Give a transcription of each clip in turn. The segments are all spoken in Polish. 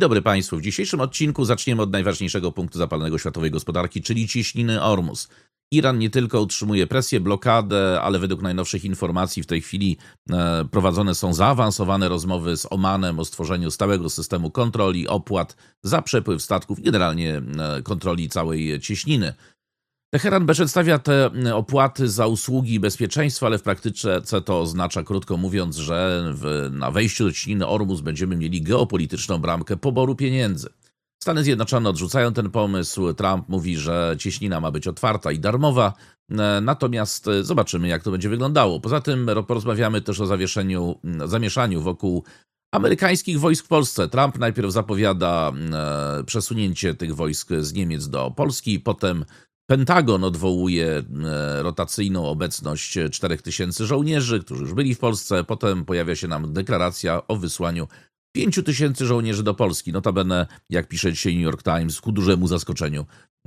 dobry Państwu. W dzisiejszym odcinku zaczniemy od najważniejszego punktu zapalnego światowej gospodarki, czyli cieśniny Ormus. Iran nie tylko utrzymuje presję, blokadę, ale według najnowszych informacji w tej chwili prowadzone są zaawansowane rozmowy z Omanem o stworzeniu stałego systemu kontroli, opłat za przepływ statków i generalnie kontroli całej cieśniny. Teheran przedstawia te opłaty za usługi bezpieczeństwa, ale w praktyce to oznacza, krótko mówiąc, że na wejściu do cieśniny Ormus będziemy mieli geopolityczną bramkę poboru pieniędzy. Stany Zjednoczone odrzucają ten pomysł, Trump mówi, że cieśnina ma być otwarta i darmowa, natomiast zobaczymy, jak to będzie wyglądało. Poza tym porozmawiamy też o zamieszaniu wokół amerykańskich wojsk w Polsce. Trump najpierw zapowiada przesunięcie tych wojsk z Niemiec do Polski, potem Pentagon odwołuje rotacyjną obecność 4000 żołnierzy, którzy już byli w Polsce. Potem pojawia się nam deklaracja o wysłaniu 5000 żołnierzy do Polski. Notabene, jak pisze dzisiaj New York Times, ku dużemu zaskoczeniu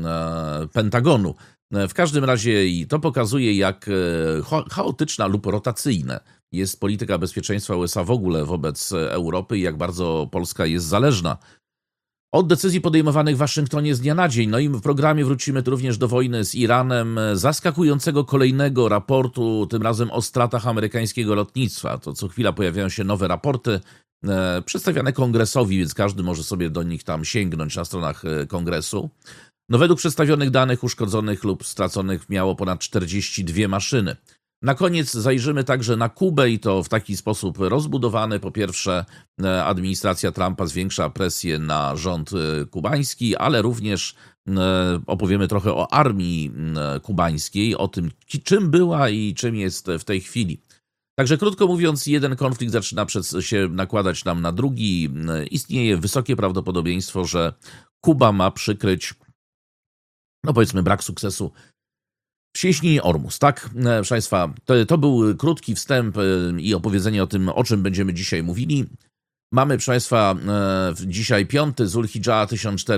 Pentagonu. W każdym razie i to pokazuje, jak chaotyczna lub rotacyjna jest polityka bezpieczeństwa USA w ogóle wobec Europy i jak bardzo Polska jest zależna od decyzji podejmowanych w Waszyngtonie z dnia na dzień. No i w programie wrócimy tu również do wojny z Iranem, zaskakującego kolejnego raportu, tym razem o stratach amerykańskiego lotnictwa. To co chwila pojawiają się nowe raporty, przedstawiane kongresowi, więc każdy może sobie do nich tam sięgnąć na stronach kongresu. No według przedstawionych danych uszkodzonych lub straconych miało ponad 42 maszyny. Na koniec zajrzymy także na Kubę i to w taki sposób rozbudowany. Po pierwsze, administracja Trumpa zwiększa presję na rząd kubański, ale również opowiemy trochę o armii kubańskiej, o tym, czym była i czym jest w tej chwili. Także krótko mówiąc, jeden konflikt zaczyna się nakładać nam na drugi. Istnieje wysokie prawdopodobieństwo, że Kuba ma przykryć, no powiedzmy, brak sukcesu w cieśninie Ormus, tak? Proszę Państwa, to był krótki wstęp i opowiedzenie o tym, o czym będziemy dzisiaj mówili. Mamy, proszę Państwa, dzisiaj 5 Zulhidża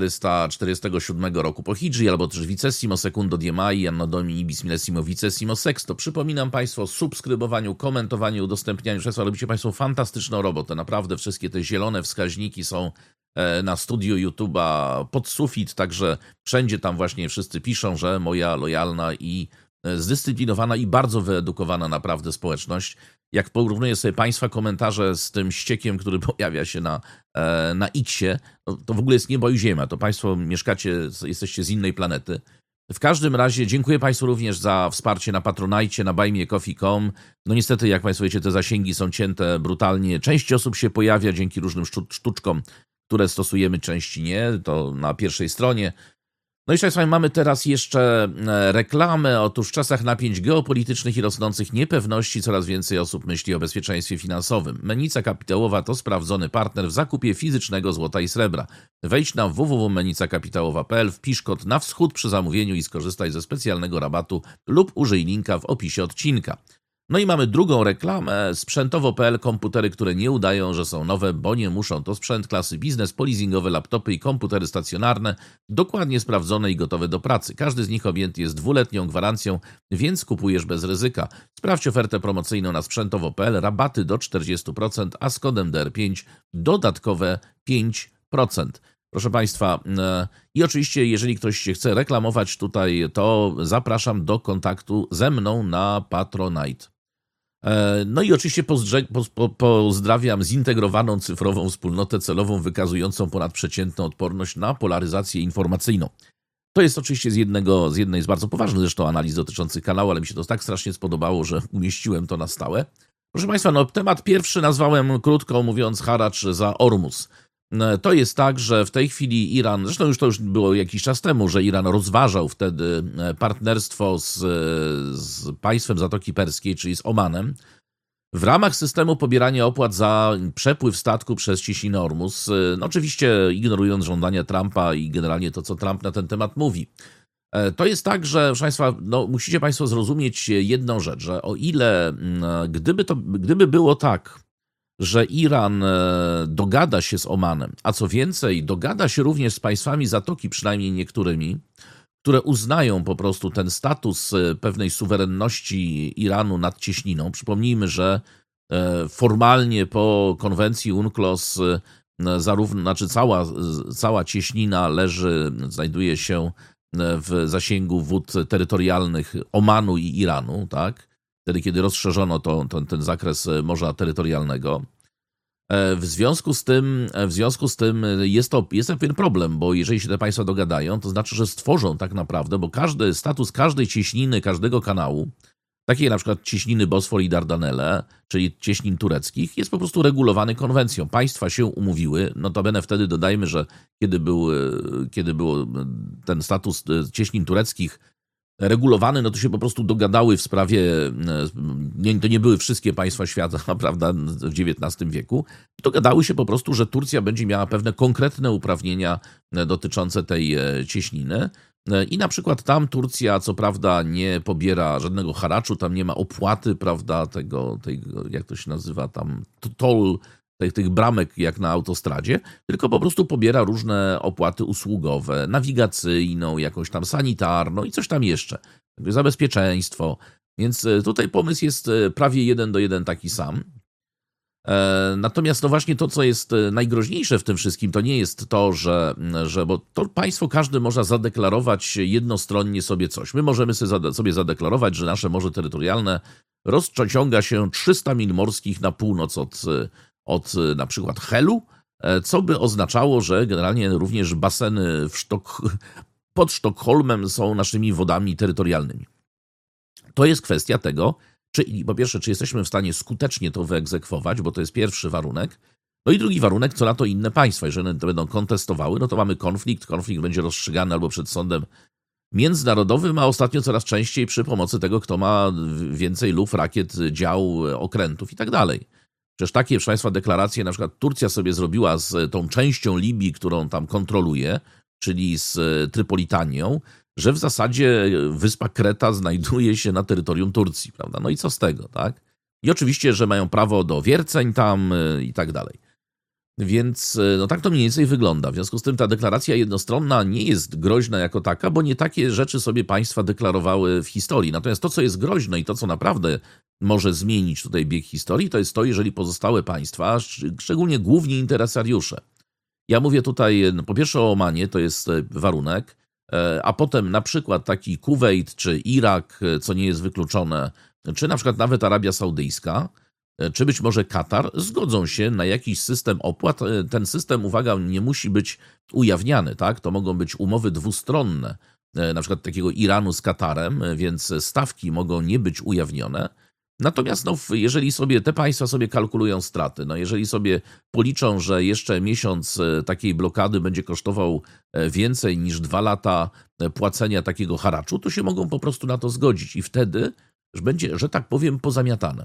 1447 roku po Hidży, albo też Vicessimo Secundo die Mai, Anno Domini Bismillesimo Vicessimo Sexto. Przypominam Państwu o subskrybowaniu, komentowaniu, udostępnianiu. Proszę Państwa, robicie Państwo fantastyczną robotę. Naprawdę wszystkie te zielone wskaźniki są na studiu YouTube'a pod sufit, także wszędzie tam właśnie wszyscy piszą, że moja lojalna i zdyscyplinowana i bardzo wyedukowana naprawdę społeczność. Jak porównuję sobie Państwa komentarze z tym ściekiem, który pojawia się na X-ie, to w ogóle jest niebo i ziemia. To Państwo mieszkacie, jesteście z innej planety. W każdym razie dziękuję Państwu również za wsparcie na Patronite, na buymeacoffee.com. No niestety, jak Państwo wiecie, te zasięgi są cięte brutalnie. Część osób się pojawia dzięki różnym sztuczkom, które stosujemy, części nie, to na pierwszej stronie. No i Państwa, mamy teraz jeszcze reklamę. Otóż w czasach napięć geopolitycznych i rosnących niepewności coraz więcej osób myśli o bezpieczeństwie finansowym. Mennica Kapitałowa to sprawdzony partner w zakupie fizycznego złota i srebra. Wejdź na www.mennicakapitałowa.pl, wpisz kod na wschód przy zamówieniu i skorzystaj ze specjalnego rabatu lub użyj linka w opisie odcinka. No i mamy drugą reklamę. Sprzętowo.pl, komputery, które nie udają, że są nowe, bo nie muszą. To sprzęt klasy biznes, polizingowe laptopy i komputery stacjonarne, dokładnie sprawdzone i gotowe do pracy. Każdy z nich objęty jest 2-letnią gwarancją, więc kupujesz bez ryzyka. Sprawdź ofertę promocyjną na sprzętowo.pl, rabaty do 40%, a z kodem DR5 dodatkowe 5%. Proszę Państwa, i oczywiście jeżeli ktoś się chce reklamować tutaj, to zapraszam do kontaktu ze mną na Patronite. No i oczywiście pozdrawiam zintegrowaną cyfrową wspólnotę celową wykazującą ponadprzeciętną odporność na polaryzację informacyjną. To jest oczywiście z jednej z bardzo poważnych zresztą analiz dotyczących kanału, ale mi się to tak strasznie spodobało, że umieściłem to na stałe. Proszę Państwa, no temat pierwszy nazwałem, krótko mówiąc, haracz za Ormus. To jest tak, że w tej chwili Iran, zresztą to już było jakiś czas temu, że Iran rozważał wtedy partnerstwo z państwem Zatoki Perskiej, czyli z Omanem, w ramach systemu pobierania opłat za przepływ statku przez cieśninę Ormus, no oczywiście ignorując żądania Trumpa i generalnie to, co Trump na ten temat mówi. To jest tak, że proszę Państwa, no, musicie Państwo zrozumieć jedną rzecz, że o ile gdyby było tak, że Iran dogada się z Omanem, a co więcej, dogada się również z państwami Zatoki, przynajmniej niektórymi, które uznają po prostu ten status pewnej suwerenności Iranu nad cieśniną. Przypomnijmy, że formalnie po konwencji UNCLOS zarówno, znaczy cała cieśnina znajduje się w zasięgu wód terytorialnych Omanu i Iranu, tak? Wtedy, kiedy rozszerzono ten zakres morza terytorialnego. W związku z tym jest pewien problem, bo jeżeli się te państwa dogadają, to znaczy, że stworzą tak naprawdę, bo status każdej cieśniny, każdego kanału, takiej jak na przykład cieśniny Bosfor i Dardanelle, czyli cieśnin tureckich, jest po prostu regulowany konwencją. Państwa się umówiły, notabene wtedy dodajmy, że kiedy był ten status cieśnin tureckich regulowany, no to się po prostu dogadały w sprawie, to nie były wszystkie państwa świata, prawda, w XIX wieku, dogadały się po prostu, że Turcja będzie miała pewne konkretne uprawnienia dotyczące tej cieśniny i na przykład tam Turcja co prawda nie pobiera żadnego haraczu, tam nie ma opłaty, prawda, tego jak to się nazywa tam, toll, tych bramek jak na autostradzie, tylko po prostu pobiera różne opłaty usługowe, nawigacyjną, jakąś tam sanitarną i coś tam jeszcze. Za bezpieczeństwo. Więc tutaj pomysł jest prawie 1:1 taki sam. Natomiast no właśnie to, co jest najgroźniejsze w tym wszystkim, to nie jest to, bo to państwo każde może zadeklarować jednostronnie sobie coś. My możemy sobie zadeklarować, że nasze morze terytorialne rozciąga się 300 mil morskich na północ od na przykład Helu, co by oznaczało, że generalnie również baseny pod Sztokholmem są naszymi wodami terytorialnymi. To jest kwestia tego, po pierwsze, czy jesteśmy w stanie skutecznie to wyegzekwować, bo to jest pierwszy warunek. No i drugi warunek, co na to inne państwa. Jeżeli one to będą kontestowały, no to mamy konflikt. Konflikt będzie rozstrzygany albo przed sądem międzynarodowym, a ostatnio coraz częściej przy pomocy tego, kto ma więcej luf, rakiet, dział, okrętów i tak dalej. Przecież takie, proszę Państwa, deklaracje na przykład Turcja sobie zrobiła z tą częścią Libii, którą tam kontroluje, czyli z Trypolitanią, że w zasadzie wyspa Kreta znajduje się na terytorium Turcji, prawda? No i co z tego, tak? I oczywiście, że mają prawo do wierceń tam i tak dalej. Więc no tak to mniej więcej wygląda. W związku z tym ta deklaracja jednostronna nie jest groźna jako taka, bo nie takie rzeczy sobie państwa deklarowały w historii. Natomiast to, co jest groźne i to, co naprawdę może zmienić tutaj bieg historii, to jest to, jeżeli pozostałe państwa, szczególnie główni interesariusze. Ja mówię tutaj po pierwsze o Omanie, to jest warunek, a potem na przykład taki Kuwejt czy Irak, co nie jest wykluczone, czy na przykład nawet Arabia Saudyjska, czy być może Katar, zgodzą się na jakiś system opłat. Ten system, uwaga, nie musi być ujawniany, tak? To mogą być umowy dwustronne, na przykład takiego Iranu z Katarem, więc stawki mogą nie być ujawnione. Natomiast no, jeżeli sobie te państwa sobie kalkulują straty, no jeżeli sobie policzą, że jeszcze miesiąc takiej blokady będzie kosztował więcej niż 2 lata płacenia takiego haraczu, to się mogą po prostu na to zgodzić i wtedy będzie, że tak powiem, pozamiatane.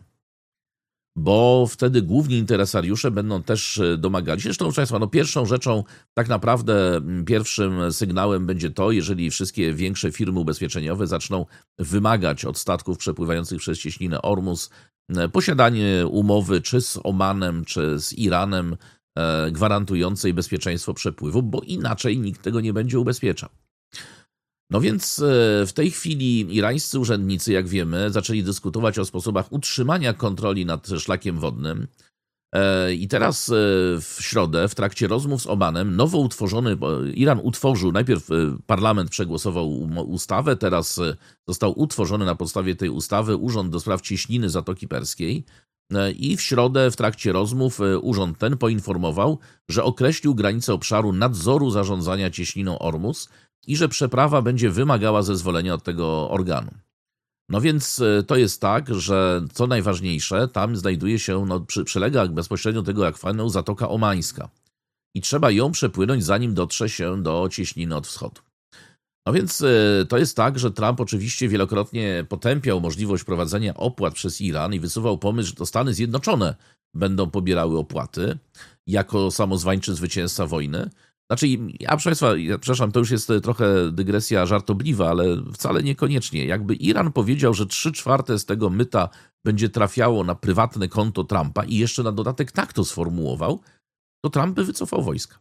Bo wtedy główni interesariusze będą też domagali się. Zresztą, proszę Państwa, no pierwszą rzeczą, tak naprawdę pierwszym sygnałem będzie to, jeżeli wszystkie większe firmy ubezpieczeniowe zaczną wymagać od statków przepływających przez cieśninę Ormus posiadanie umowy czy z Omanem, czy z Iranem gwarantującej bezpieczeństwo przepływu, bo inaczej nikt tego nie będzie ubezpieczał. No więc w tej chwili irańscy urzędnicy, jak wiemy, zaczęli dyskutować o sposobach utrzymania kontroli nad szlakiem wodnym. I teraz w środę, w trakcie rozmów z Omanem, nowo utworzony, Iran utworzył, najpierw parlament przegłosował ustawę, teraz został utworzony na podstawie tej ustawy Urząd do Spraw Cieśniny Zatoki Perskiej. I w środę w trakcie rozmów urząd ten poinformował, że określił granice obszaru nadzoru zarządzania cieśniną Ormus i że przeprawa będzie wymagała zezwolenia od tego organu. No więc to jest tak, że co najważniejsze, tam znajduje się, przylega bezpośrednio do tego akwenu Zatoka Omańska i trzeba ją przepłynąć, zanim dotrze się do cieśniny od wschodu. No więc to jest tak, że Trump oczywiście wielokrotnie potępiał możliwość prowadzenia opłat przez Iran i wysuwał pomysł, że to Stany Zjednoczone będą pobierały opłaty jako samozwańczy zwycięzca wojny. Znaczy, proszę Państwa, przepraszam, to już jest trochę dygresja żartobliwa, ale wcale niekoniecznie. Jakby Iran powiedział, że 3/4 z tego myta będzie trafiało na prywatne konto Trumpa i jeszcze na dodatek tak to sformułował, to Trump by wycofał wojska.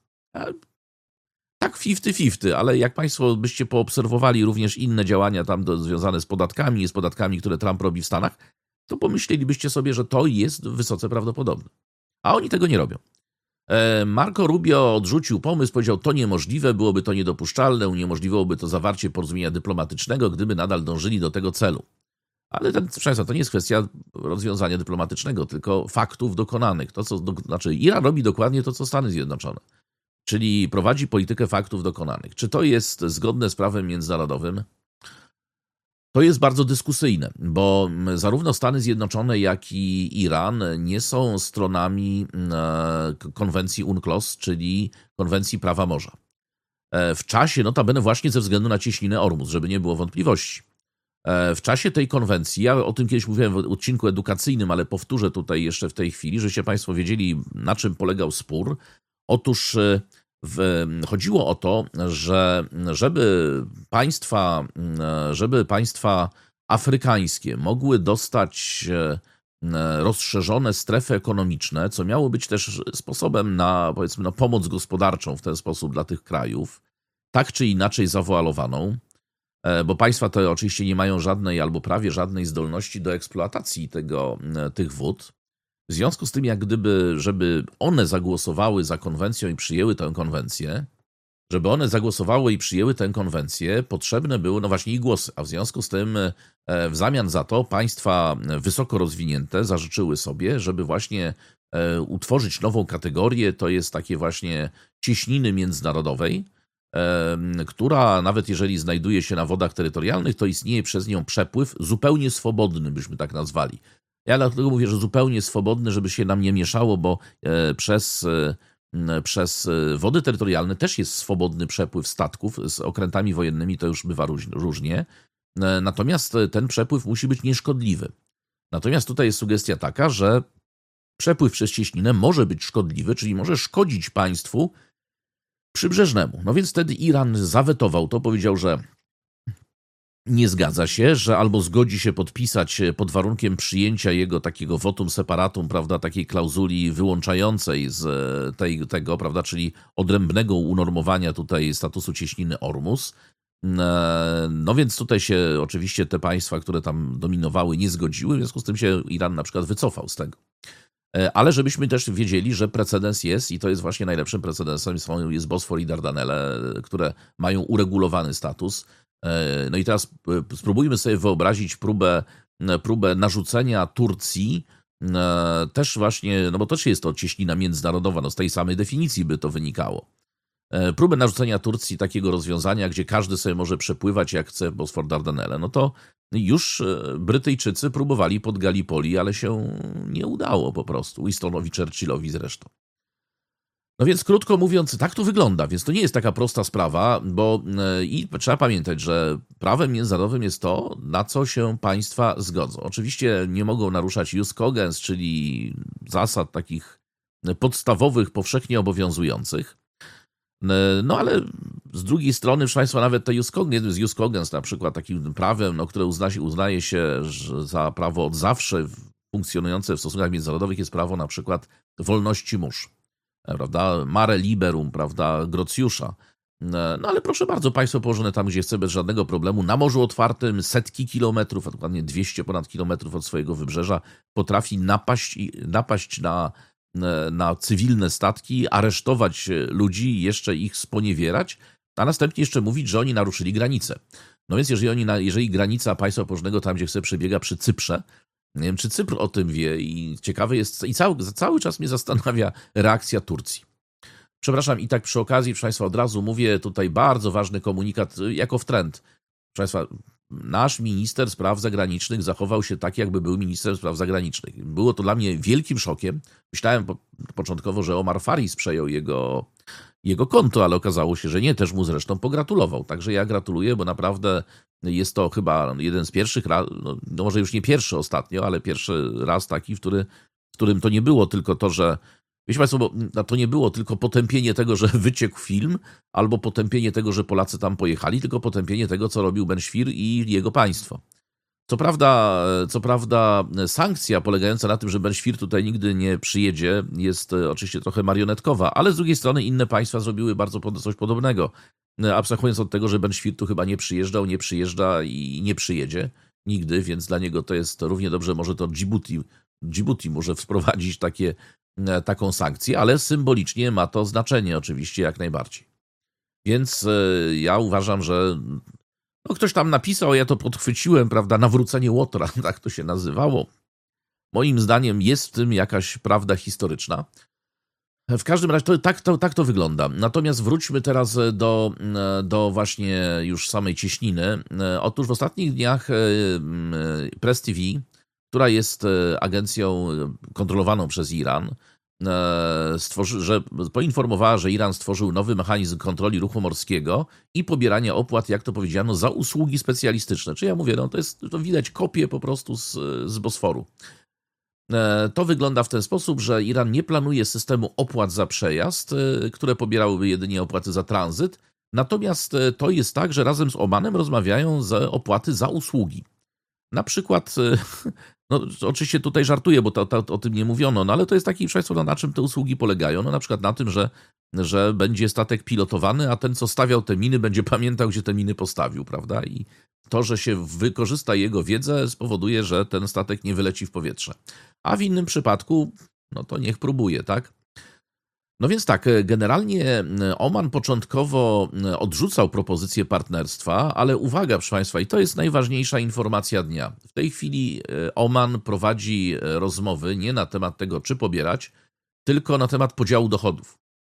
Tak 50-50, ale jak Państwo byście poobserwowali również inne działania tam związane z podatkami, które Trump robi w Stanach, to pomyślelibyście sobie, że to jest wysoce prawdopodobne. A oni tego nie robią. Marco Rubio odrzucił pomysł, powiedział, to niemożliwe, byłoby to niedopuszczalne, uniemożliwiłoby to zawarcie porozumienia dyplomatycznego, gdyby nadal dążyli do tego celu. Ale proszę Państwa, to nie jest kwestia rozwiązania dyplomatycznego, tylko faktów dokonanych. Znaczy, Iran robi dokładnie to, co Stany Zjednoczone, czyli prowadzi politykę faktów dokonanych. Czy to jest zgodne z prawem międzynarodowym? To jest bardzo dyskusyjne, bo zarówno Stany Zjednoczone, jak i Iran nie są stronami konwencji UNCLOS, czyli konwencji prawa morza. W czasie, notabene właśnie ze względu na cieśninę Ormus, żeby nie było wątpliwości. W czasie tej konwencji, ja o tym kiedyś mówiłem w odcinku edukacyjnym, ale powtórzę tutaj jeszcze w tej chwili, żebyście Państwo wiedzieli, na czym polegał spór. Otóż chodziło o to, że żeby państwa afrykańskie mogły dostać rozszerzone strefy ekonomiczne, co miało być też sposobem na, powiedzmy, na pomoc gospodarczą w ten sposób dla tych krajów, tak czy inaczej zawoalowaną, bo państwa te oczywiście nie mają żadnej albo prawie żadnej zdolności do eksploatacji tych wód. W związku z tym, jak gdyby, żeby one zagłosowały za konwencją i przyjęły tę konwencję, potrzebne były no właśnie ich głosy, a w związku z tym w zamian za to państwa wysoko rozwinięte zażyczyły sobie, żeby właśnie utworzyć nową kategorię, to jest takie właśnie cieśniny międzynarodowej, która nawet jeżeli znajduje się na wodach terytorialnych, to istnieje przez nią przepływ zupełnie swobodny, byśmy tak nazwali. Ja dlatego mówię, że zupełnie swobodny, żeby się nam nie mieszało, bo przez wody terytorialne też jest swobodny przepływ statków z okrętami wojennymi, to już bywa różnie. Natomiast ten przepływ musi być nieszkodliwy. Natomiast tutaj jest sugestia taka, że przepływ przez cieśninę może być szkodliwy, czyli może szkodzić państwu przybrzeżnemu. No więc wtedy Iran zawetował to, powiedział, że nie zgadza się, że albo zgodzi się podpisać pod warunkiem przyjęcia jego takiego votum separatum, prawda, takiej klauzuli wyłączającej z tego, prawda, czyli odrębnego unormowania tutaj statusu cieśniny Ormus. No więc tutaj się oczywiście te państwa, które tam dominowały, nie zgodziły, w związku z tym się Iran na przykład wycofał z tego. Ale żebyśmy też wiedzieli, że precedens jest i to jest właśnie najlepszym precedensem, jest Bosfor i Dardanelle, które mają uregulowany status. No i teraz spróbujmy sobie wyobrazić próbę narzucenia Turcji, też właśnie, no bo też jest to cieśnina międzynarodowa, no z tej samej definicji by to wynikało. Próbę narzucenia Turcji takiego rozwiązania, gdzie każdy sobie może przepływać jak chce Bosfor Dardanelle, no to już Brytyjczycy próbowali pod Gallipoli, ale się nie udało po prostu, Winstonowi Churchillowi zresztą. No więc krótko mówiąc, tak to wygląda, więc to nie jest taka prosta sprawa, bo i trzeba pamiętać, że prawem międzynarodowym jest to, na co się państwa zgodzą. Oczywiście nie mogą naruszać jus cogens, czyli zasad takich podstawowych, powszechnie obowiązujących. No ale z drugiej strony, proszę Państwa, nawet te jednym z jus cogens, na przykład takim prawem, no, które uznaje się za prawo od zawsze funkcjonujące w stosunkach międzynarodowych, jest prawo na przykład wolności mórz. Prawda, mare liberum, prawda, Grocjusza. No ale proszę bardzo, państwo położone tam, gdzie chce, bez żadnego problemu, na morzu otwartym, setki kilometrów, a dokładnie 200 ponad kilometrów od swojego wybrzeża, potrafi napaść na cywilne statki, aresztować ludzi i jeszcze ich sponiewierać, a następnie jeszcze mówić, że oni naruszyli granicę. No więc jeżeli granica państwa położonego tam, gdzie chce, przebiega przy Cyprze, nie wiem, czy Cypr o tym wie i ciekawe jest, i cały czas mnie zastanawia reakcja Turcji. Przepraszam, i tak przy okazji, proszę Państwa, od razu mówię tutaj bardzo ważny komunikat, jako wtręt. Proszę Państwa, nasz minister spraw zagranicznych zachował się tak, jakby był ministrem spraw zagranicznych. Było to dla mnie wielkim szokiem. Myślałem początkowo, że Omar Faris przejął jego konto, ale okazało się, że nie, też mu zresztą pogratulował. Także ja gratuluję, bo naprawdę jest to chyba jeden z pierwszych raz, no może już nie pierwszy ostatnio, ale pierwszy raz taki, w którym to nie było tylko to, że wiecie Państwo, bo to nie było tylko potępienie tego, że wyciekł film, albo potępienie tego, że Polacy tam pojechali, tylko potępienie tego, co robił Ben-Shwir i jego państwo. Co prawda sankcja polegająca na tym, że Ben-Shwir tutaj nigdy nie przyjedzie, jest oczywiście trochę marionetkowa, ale z drugiej strony inne państwa zrobiły bardzo coś podobnego. Abstrahując od tego, że Ben-Shwir tu chyba nie przyjeżdża i nie przyjedzie nigdy, więc dla niego to jest równie dobrze, może to Djibouti może wprowadzić takie taką sankcję, ale symbolicznie ma to znaczenie oczywiście jak najbardziej. Więc ja uważam, że no ktoś tam napisał, ja to podchwyciłem, prawda, nawrócenie Łotra, tak to się nazywało. Moim zdaniem jest w tym jakaś prawda historyczna. W każdym razie tak to wygląda. Natomiast wróćmy teraz do właśnie już samej cieśniny. Otóż w ostatnich dniach Press TV, która jest agencją kontrolowaną przez Iran, poinformowała, że Iran stworzył nowy mechanizm kontroli ruchu morskiego i pobierania opłat, jak to powiedziano, za usługi specjalistyczne. Czyli ja mówię, no to widać kopię po prostu z Bosforu. To wygląda w ten sposób, że Iran nie planuje systemu opłat za przejazd, które pobierałyby jedynie opłaty za tranzyt. Natomiast to jest tak, że razem z Omanem rozmawiają za opłaty za usługi. Na przykład, no oczywiście tutaj żartuję, bo o tym nie mówiono, no ale to jest taki przykład, na czym te usługi polegają. No na przykład na tym, że będzie statek pilotowany, a ten, co stawiał te miny, będzie pamiętał, gdzie te miny postawił, prawda? I to, że się wykorzysta jego wiedzę, spowoduje, że ten statek nie wyleci w powietrze. A w innym przypadku, no to niech próbuje, tak? No więc tak, generalnie Oman początkowo odrzucał propozycję partnerstwa, ale uwaga, proszę Państwa, i to jest najważniejsza informacja dnia. W tej chwili Oman prowadzi rozmowy nie na temat tego, czy pobierać, tylko na temat podziału dochodów.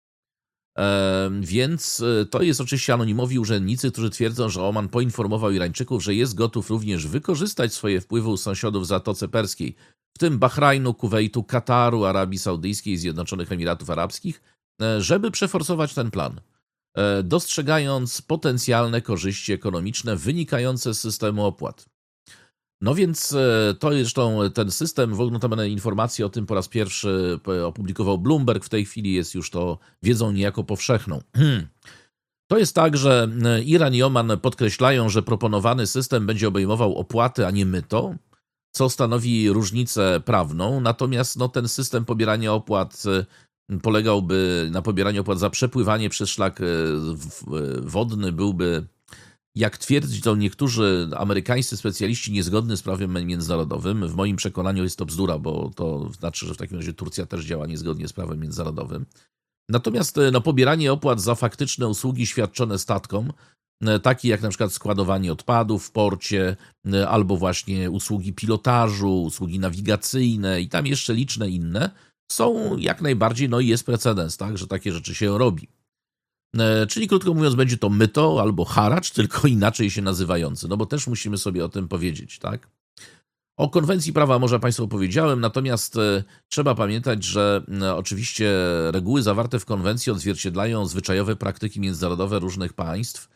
Więc to jest oczywiście anonimowi urzędnicy, którzy twierdzą, że Oman poinformował Irańczyków, że jest gotów również wykorzystać swoje wpływy u sąsiadów w Zatoce Perskiej, w tym Bahrajnu, Kuwejtu, Kataru, Arabii Saudyjskiej i Zjednoczonych Emiratów Arabskich, żeby przeforsować ten plan, dostrzegając potencjalne korzyści ekonomiczne wynikające z systemu opłat. No więc to zresztą ten system, w ogóle notabene informacje o tym po raz pierwszy opublikował Bloomberg, w tej chwili jest już to wiedzą niejako powszechną. To jest tak, że Iran i Oman podkreślają, że proponowany system będzie obejmował opłaty, a nie myto, co stanowi różnicę prawną, natomiast no, ten system pobierania opłat polegałby na pobieraniu opłat za przepływanie przez szlak wodny, byłby, jak twierdzą niektórzy amerykańscy specjaliści, niezgodny z prawem międzynarodowym. W moim przekonaniu jest to bzdura, bo to znaczy, że w takim razie Turcja też działa niezgodnie z prawem międzynarodowym. Natomiast no, pobieranie opłat za faktyczne usługi świadczone statkom, takie jak na przykład składowanie odpadów w porcie, albo właśnie usługi pilotażu, usługi nawigacyjne i tam jeszcze liczne inne, są jak najbardziej, no i jest precedens, tak, że takie rzeczy się robi. Czyli krótko mówiąc, będzie to myto albo haracz, tylko inaczej się nazywający, no bo też musimy sobie o tym powiedzieć, tak? O konwencji prawa morza Państwu powiedziałem, natomiast trzeba pamiętać, że oczywiście reguły zawarte w konwencji odzwierciedlają zwyczajowe praktyki międzynarodowe różnych państw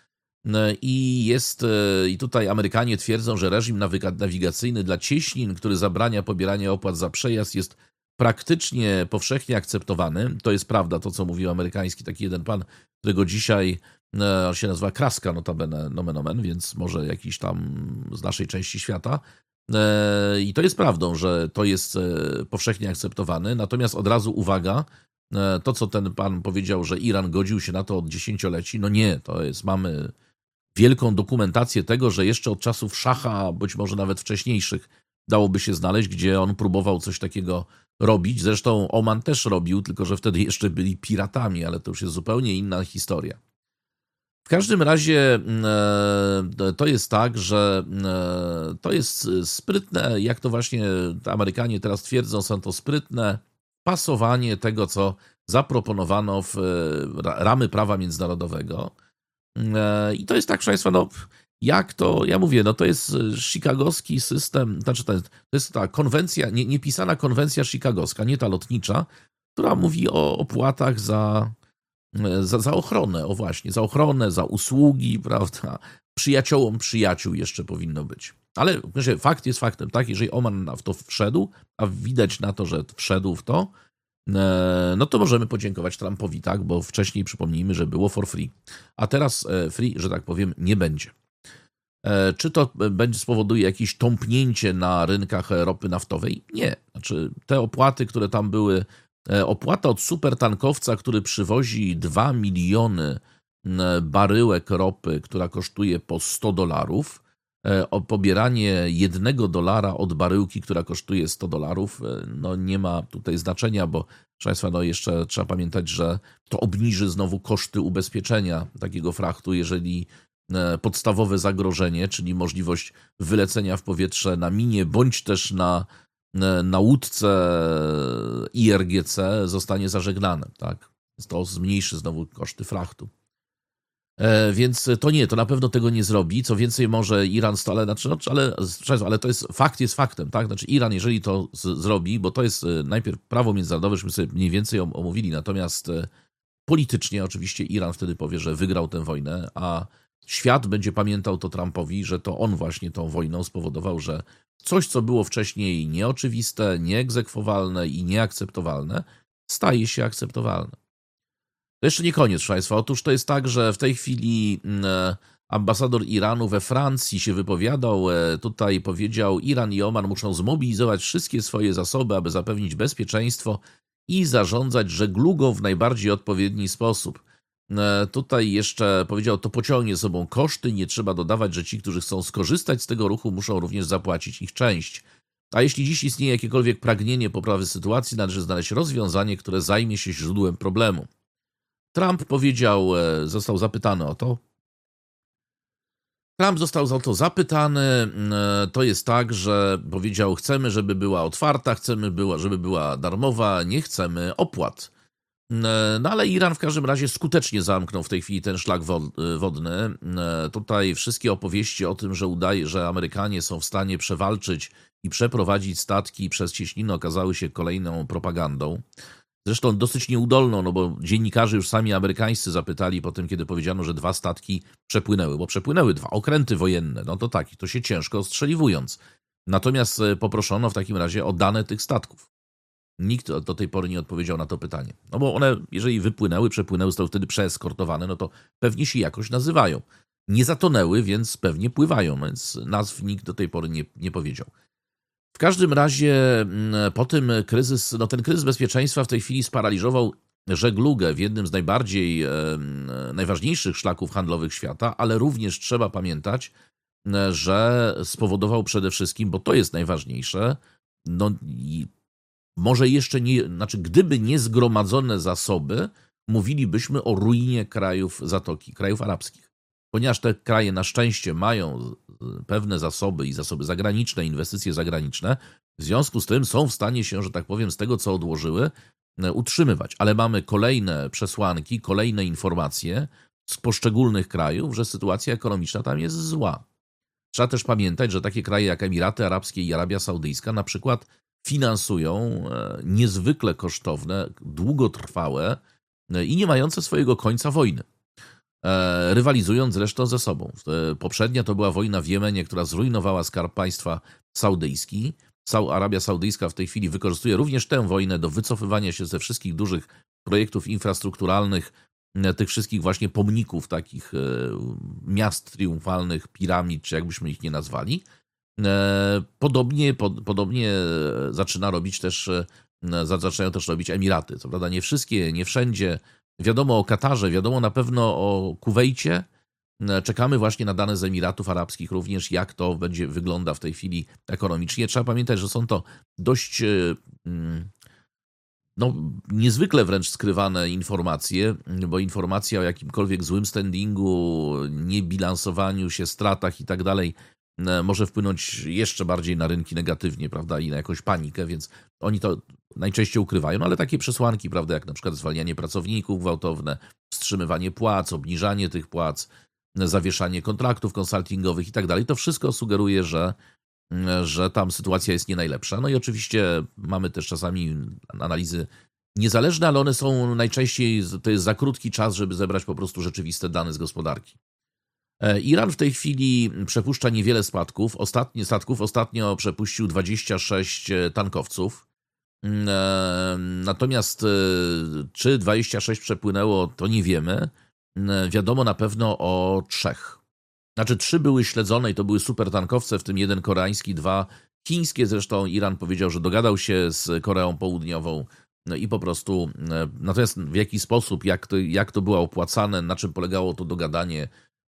i tutaj Amerykanie twierdzą, że reżim nawigacyjny dla cieśnin, który zabrania pobierania opłat za przejazd, jest praktycznie powszechnie akceptowany. To jest prawda, to co mówił amerykański taki jeden pan, którego dzisiaj się nazywa Kraska, notabene, nomen omen, więc może jakiś tam z naszej części świata. I to jest prawdą, że to jest powszechnie akceptowany. Natomiast od razu uwaga, to co ten pan powiedział, że Iran godził się na to od dziesięcioleci, no nie, mamy wielką dokumentację tego, że jeszcze od czasów szacha, być może nawet wcześniejszych, dałoby się znaleźć, gdzie on próbował coś takiego robić. Zresztą Oman też robił, tylko że wtedy jeszcze byli piratami, ale to już jest zupełnie inna historia. W każdym razie to jest tak, że to jest sprytne, jak to właśnie Amerykanie teraz twierdzą, są to sprytne pasowanie tego, co zaproponowano w ramy prawa międzynarodowego. I to jest tak, proszę Państwa, no jak to, ja mówię, no to jest chicagowski system, znaczy to jest ta konwencja, niepisana konwencja chicagowska, nie ta lotnicza, która mówi o opłatach za ochronę, o właśnie, za ochronę, za usługi, prawda, przyjaciołom przyjaciół jeszcze powinno być. Ale fakt jest faktem, tak, jeżeli Oman w to wszedł, a widać na to, że wszedł w to, no to możemy podziękować Trumpowi, tak, bo wcześniej przypomnijmy, że było for free, a teraz free, że tak powiem, nie będzie. Czy to spowoduje jakieś tąpnięcie na rynkach ropy naftowej? Nie. Znaczy te opłaty, które tam były, opłata od supertankowca, który przywozi 2 miliony baryłek ropy, która kosztuje po $100, o pobieranie $1 od baryłki, która kosztuje $100, no nie ma tutaj znaczenia, bo proszę Państwa, no jeszcze trzeba pamiętać, że to obniży znowu koszty ubezpieczenia takiego frachtu, jeżeli podstawowe zagrożenie, czyli możliwość wylecenia w powietrze na minie, bądź też na łódce IRGC zostanie zażegnane, tak? To zmniejszy znowu koszty frachtu. Więc to na pewno tego nie zrobi. Co więcej, może Iran stale, ale to jest faktem, tak? Znaczy Iran, jeżeli to zrobi, bo to jest najpierw prawo międzynarodowe, żeśmy sobie mniej więcej omówili, natomiast politycznie oczywiście Iran wtedy powie, że wygrał tę wojnę, a świat będzie pamiętał to Trumpowi, że to on właśnie tą wojną spowodował, że coś, co było wcześniej nieoczywiste, nieegzekwowalne i nieakceptowalne, staje się akceptowalne. To jeszcze nie koniec, proszę Państwa. Otóż to jest tak, że w tej chwili ambasador Iranu we Francji się wypowiadał, tutaj powiedział, Iran i Oman muszą zmobilizować wszystkie swoje zasoby, aby zapewnić bezpieczeństwo i zarządzać żeglugą w najbardziej odpowiedni sposób. Tutaj jeszcze powiedział, to pociągnie ze sobą koszty, nie trzeba dodawać, że ci, którzy chcą skorzystać z tego ruchu, muszą również zapłacić ich część. A jeśli dziś istnieje jakiekolwiek pragnienie poprawy sytuacji, należy znaleźć rozwiązanie, które zajmie się źródłem problemu. Trump został zapytany o to. To jest tak, że powiedział, chcemy, żeby była otwarta, chcemy, żeby była darmowa, nie chcemy opłat. No ale Iran w każdym razie skutecznie zamknął w tej chwili ten szlak wodny. Tutaj wszystkie opowieści o tym, że Amerykanie są w stanie przewalczyć i przeprowadzić statki przez cieśniny, okazały się kolejną propagandą. Zresztą dosyć nieudolną, no bo dziennikarze już sami amerykańscy zapytali po tym, kiedy powiedziano, że 2 statki przepłynęły, bo przepłynęły 2 okręty wojenne, no to tak, to się ciężko ostrzeliwując. Natomiast poproszono w takim razie o dane tych statków. Nikt do tej pory nie odpowiedział na to pytanie. No bo one, jeżeli przepłynęły, zostały wtedy przeeskortowane, no to pewnie się jakoś nazywają. Nie zatonęły, więc pewnie pływają, więc nazw nikt do tej pory nie powiedział. W każdym razie ten kryzys bezpieczeństwa w tej chwili sparaliżował żeglugę w jednym z najważniejszych szlaków handlowych świata, ale również trzeba pamiętać, że spowodował przede wszystkim, bo to jest najważniejsze, no i może jeszcze gdyby nie zgromadzone zasoby, mówilibyśmy o ruinie krajów Zatoki, krajów arabskich. Ponieważ te kraje na szczęście mają pewne zasoby i zasoby zagraniczne, inwestycje zagraniczne, w związku z tym są w stanie się, że tak powiem, z tego, co odłożyły, utrzymywać. Ale mamy kolejne przesłanki, kolejne informacje z poszczególnych krajów, że sytuacja ekonomiczna tam jest zła. Trzeba też pamiętać, że takie kraje jak Emiraty Arabskie i Arabia Saudyjska na przykład finansują niezwykle kosztowne, długotrwałe i nie mające swojego końca wojny. Rywalizując zresztą ze sobą. Poprzednia to była wojna w Jemenie, która zrujnowała skarb państwa saudyjski. Arabia Saudyjska w tej chwili wykorzystuje również tę wojnę do wycofywania się ze wszystkich dużych projektów infrastrukturalnych, tych wszystkich właśnie pomników, takich miast triumfalnych, piramid, czy jakbyśmy ich nie nazwali. Podobnie zaczynają też robić Emiraty. Co prawda nie wszystkie, nie wszędzie. Wiadomo o Katarze, wiadomo na pewno o Kuwejcie. Czekamy właśnie na dane z Emiratów Arabskich również, jak to wygląda w tej chwili ekonomicznie. Trzeba pamiętać, że są to dość niezwykle wręcz skrywane informacje, bo informacja o jakimkolwiek złym standingu, niebilansowaniu się, stratach i tak dalej może wpłynąć jeszcze bardziej na rynki negatywnie, prawda, i na jakąś panikę, więc oni to najczęściej ukrywają, no ale takie przesłanki, prawda, jak na przykład zwalnianie pracowników gwałtowne, wstrzymywanie płac, obniżanie tych płac, zawieszanie kontraktów konsultingowych i tak dalej, to wszystko sugeruje, że tam sytuacja jest nie najlepsza. No i oczywiście mamy też czasami analizy niezależne, ale one są najczęściej, to jest za krótki czas, żeby zebrać po prostu rzeczywiste dane z gospodarki. Iran w tej chwili przepuszcza niewiele statków. Ostatnio przepuścił 26 tankowców. Natomiast czy 26 przepłynęło, to nie wiemy. Wiadomo na pewno o 3. Znaczy 3 były śledzone i to były supertankowce, w tym 1 koreański, 2 chińskie. Zresztą Iran powiedział, że dogadał się z Koreą Południową i po prostu, natomiast w jaki sposób, jak to było opłacane, na czym polegało to dogadanie,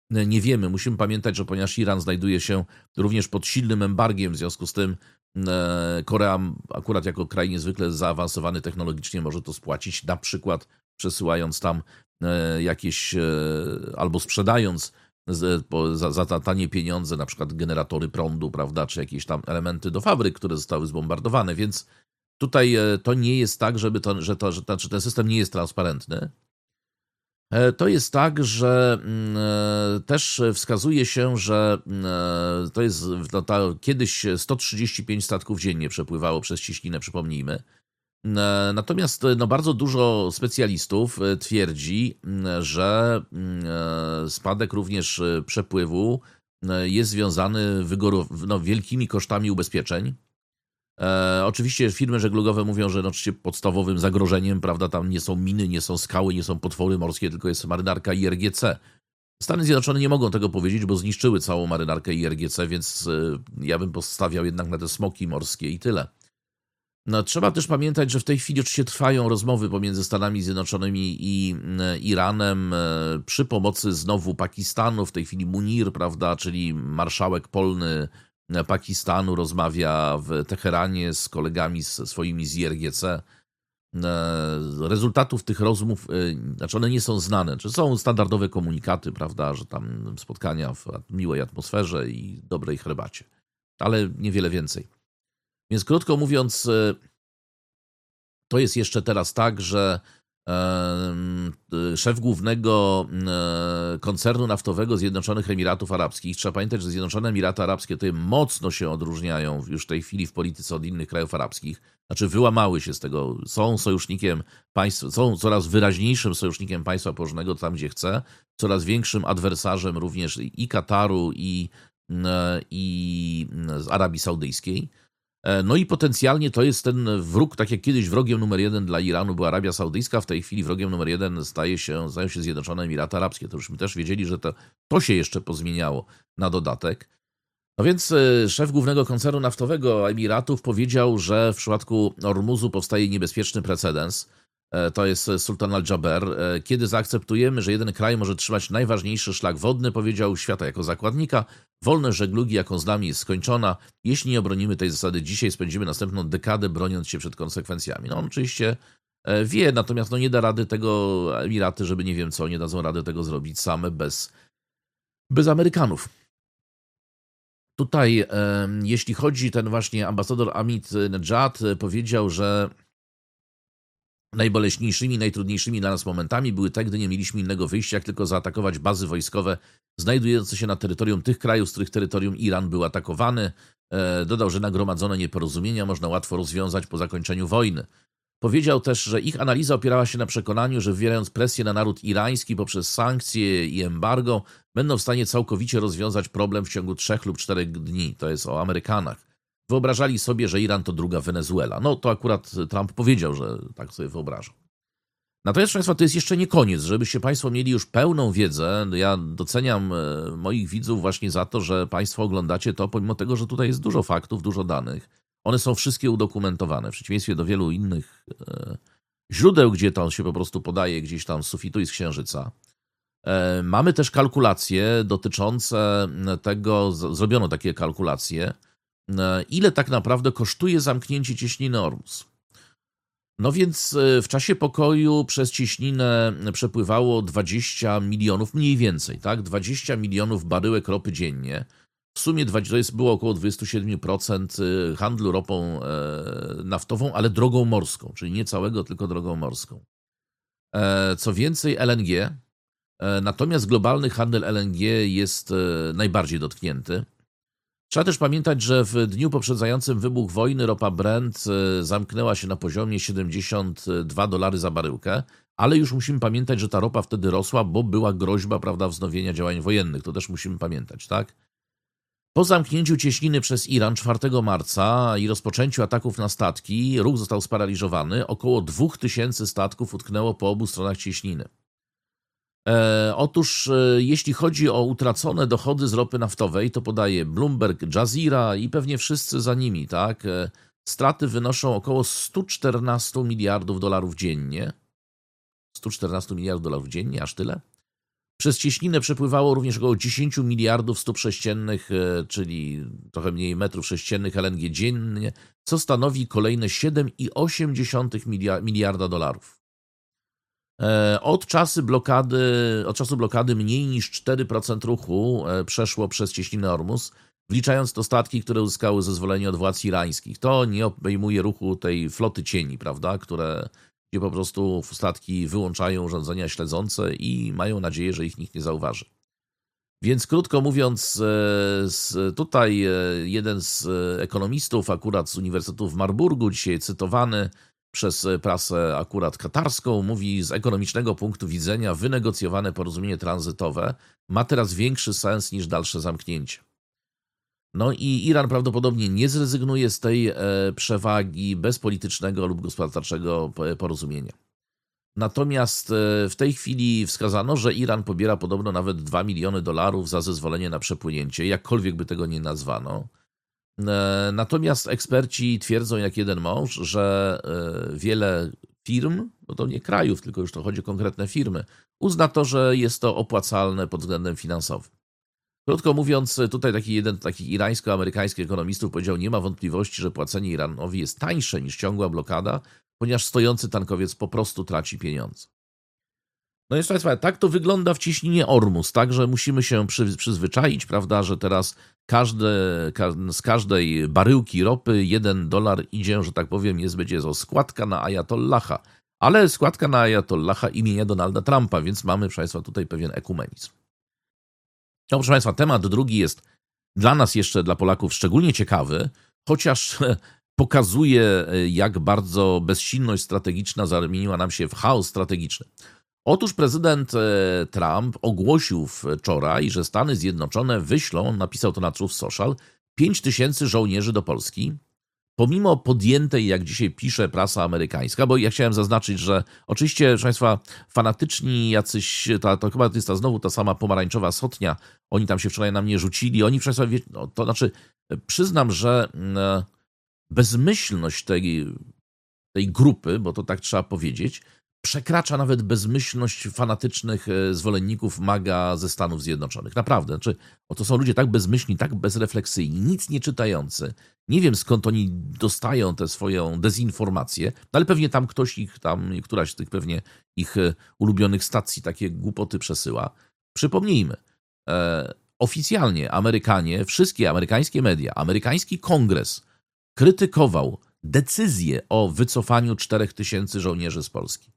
nie wiemy. Musimy pamiętać, że ponieważ Iran znajduje się również pod silnym embargiem, w związku z tym Korea akurat jako kraj niezwykle zaawansowany technologicznie może to spłacić, na przykład przesyłając tam jakieś albo sprzedając za tanie pieniądze, na przykład generatory prądu, prawda, czy jakieś tam elementy do fabryk, które zostały zbombardowane, więc tutaj to nie jest tak, że ten system nie jest transparentny. To jest tak, że też wskazuje się, że to jest kiedyś 135 statków dziennie przepływało przez Cieśninę, przypomnijmy. Natomiast bardzo dużo specjalistów twierdzi, że spadek również przepływu jest związany wielkimi kosztami ubezpieczeń. Oczywiście firmy żeglugowe mówią, że oczywiście podstawowym zagrożeniem, prawda, tam nie są miny, nie są skały, nie są potwory morskie, tylko jest marynarka IRGC. Stany Zjednoczone nie mogą tego powiedzieć, bo zniszczyły całą marynarkę IRGC, więc ja bym postawiał jednak na te smoki morskie i tyle. No, trzeba też pamiętać, że w tej chwili oczywiście trwają rozmowy pomiędzy Stanami Zjednoczonymi i Iranem przy pomocy znowu Pakistanu. W tej chwili Munir, prawda, czyli marszałek polny Pakistanu, rozmawia w Teheranie z kolegami swoimi z IRGC. Rezultatów tych rozmów, znaczy one nie są znane. Czy są standardowe komunikaty, prawda, że tam spotkania w miłej atmosferze i dobrej herbacie, ale niewiele więcej. Więc krótko mówiąc, to jest jeszcze teraz tak, że szef głównego koncernu naftowego Zjednoczonych Emiratów Arabskich, trzeba pamiętać, że Zjednoczone Emiraty Arabskie tutaj mocno się odróżniają już w tej chwili w polityce od innych krajów arabskich, znaczy wyłamały się z tego, są sojusznikiem państw, są coraz wyraźniejszym sojusznikiem państwa położonego tam, gdzie chce, coraz większym adwersarzem również i Kataru, i z Arabii Saudyjskiej. No i potencjalnie to jest ten wróg, tak jak kiedyś wrogiem numer 1 dla Iranu była Arabia Saudyjska, w tej chwili wrogiem numer 1 stają się Zjednoczone Emiraty Arabskie. To żeśmy też wiedzieli, że to się jeszcze pozmieniało na dodatek. No więc szef głównego koncernu naftowego Emiratów powiedział, że w przypadku Ormuzu powstaje niebezpieczny precedens. To jest Sultan Al-Jaber. Kiedy zaakceptujemy, że jeden kraj może trzymać najważniejszy szlak wodny, powiedział, świata jako zakładnika, wolność żeglugi, jaką z nami, jest skończona. Jeśli nie obronimy tej zasady dzisiaj, spędzimy następną dekadę broniąc się przed konsekwencjami. No on oczywiście wie, natomiast nie da rady tego Emiraty, żeby nie wiem co, nie dadzą rady tego zrobić same bez Amerykanów. Tutaj, jeśli chodzi, ten właśnie ambasador Amit Nejad powiedział, że najboleśniejszymi, najtrudniejszymi dla nas momentami były te, gdy nie mieliśmy innego wyjścia, jak tylko zaatakować bazy wojskowe znajdujące się na terytorium tych krajów, z których terytorium Iran był atakowany. Dodał, że naggromadzone nieporozumienia można łatwo rozwiązać po zakończeniu wojny. Powiedział też, że ich analiza opierała się na przekonaniu, że wywierając presję na naród irański poprzez sankcje i embargo, będą w stanie całkowicie rozwiązać problem w ciągu 3 lub 4 dni. To jest o Amerykanach. Wyobrażali sobie, że Iran to druga Wenezuela. No to akurat Trump powiedział, że tak sobie wyobrażał. Natomiast, proszę Państwa, to jest jeszcze nie koniec. Żebyście Państwo mieli już pełną wiedzę, ja doceniam moich widzów właśnie za to, że Państwo oglądacie to, pomimo tego, że tutaj jest dużo faktów, dużo danych. One są wszystkie udokumentowane, w przeciwieństwie do wielu innych źródeł, gdzie to się po prostu podaje gdzieś tam z sufitu i z księżyca. Mamy też kalkulacje dotyczące tego, zrobiono takie kalkulacje, ile tak naprawdę kosztuje zamknięcie cieśniny Ormus. No więc w czasie pokoju przez cieśninę przepływało 20 milionów, mniej więcej, tak? 20 milionów baryłek ropy dziennie. W sumie to było około 27% handlu ropą naftową, ale drogą morską, czyli nie całego, tylko drogą morską. Co więcej, LNG. Natomiast globalny handel LNG jest najbardziej dotknięty. Trzeba też pamiętać, że w dniu poprzedzającym wybuch wojny ropa Brent zamknęła się na poziomie $72 za baryłkę, ale już musimy pamiętać, że ta ropa wtedy rosła, bo była groźba, prawda, wznowienia działań wojennych. To też musimy pamiętać, tak? Po zamknięciu cieśniny przez Iran 4 marca i rozpoczęciu ataków na statki, ruch został sparaliżowany. Około 2000 statków utknęło po obu stronach cieśniny. Otóż jeśli chodzi o utracone dochody z ropy naftowej, to podaje Bloomberg, Jazeera i pewnie wszyscy za nimi, tak? Straty wynoszą około 114 miliardów dolarów dziennie. 114 miliardów dolarów dziennie, aż tyle? Przez cieśninę przepływało również około 10 miliardów stóp sześciennych, czyli trochę mniej metrów sześciennych LNG dziennie, co stanowi kolejne 7,8 miliarda dolarów. Od czasu blokady mniej niż 4% ruchu przeszło przez cieśninę Ormus, wliczając to statki, które uzyskały zezwolenie od władz irańskich. To nie obejmuje ruchu tej floty cieni, prawda, gdzie po prostu statki wyłączają urządzenia śledzące i mają nadzieję, że ich nikt nie zauważy. Więc krótko mówiąc, tutaj jeden z ekonomistów akurat z Uniwersytetu w Marburgu, dzisiaj cytowany przez prasę akurat katarską, mówi: z ekonomicznego punktu widzenia wynegocjowane porozumienie tranzytowe ma teraz większy sens niż dalsze zamknięcie. No i Iran prawdopodobnie nie zrezygnuje z tej przewagi bez politycznego lub gospodarczego porozumienia. Natomiast w tej chwili wskazano, że Iran pobiera podobno nawet $2 miliony za zezwolenie na przepłynięcie, jakkolwiek by tego nie nazwano. Natomiast eksperci twierdzą jak jeden mąż, że wiele firm, bo to nie krajów, tylko już to chodzi o konkretne firmy, uzna to, że jest to opłacalne pod względem finansowym. Krótko mówiąc, tutaj jeden takich irańsko-amerykańskich ekonomistów powiedział: nie ma wątpliwości, że płacenie Iranowi jest tańsze niż ciągła blokada, ponieważ stojący tankowiec po prostu traci pieniądze. No więc Państwa, tak to wygląda w cieśninie Ormus, także musimy się przyzwyczaić, prawda, że teraz z każdej baryłki ropy $1 idzie, że tak powiem, będzie to składka na Ajatollaha, ale składka na Ajatollaha imienia Donalda Trumpa, więc mamy, proszę Państwa, tutaj pewien ekumenizm. No, proszę Państwa, temat drugi jest dla nas jeszcze, dla Polaków, szczególnie ciekawy, chociaż pokazuje, jak bardzo bezsilność strategiczna zamieniła nam się w chaos strategiczny. Otóż prezydent Trump ogłosił wczoraj, że Stany Zjednoczone wyślą, napisał to na Truth Social, 5,000 żołnierzy do Polski, pomimo podjętej, jak dzisiaj pisze prasa amerykańska, bo ja chciałem zaznaczyć, że oczywiście, proszę Państwa, fanatyczni jacyś, to chyba jest znowu ta sama pomarańczowa sotnia, oni tam się wczoraj na mnie rzucili, oni, proszę Państwa, no, to znaczy, przyznam, że bezmyślność tej grupy, bo to tak trzeba powiedzieć, przekracza nawet bezmyślność fanatycznych zwolenników MAGA ze Stanów Zjednoczonych. Naprawdę. Znaczy, to są ludzie tak bezmyślni, tak bezrefleksyjni, nic nie czytający. Nie wiem, skąd oni dostają tę swoją dezinformację, ale pewnie tam któraś z tych pewnie ich ulubionych stacji takie głupoty przesyła. Przypomnijmy, oficjalnie Amerykanie, wszystkie amerykańskie media, amerykański kongres krytykował decyzję o wycofaniu 4,000 żołnierzy z Polski.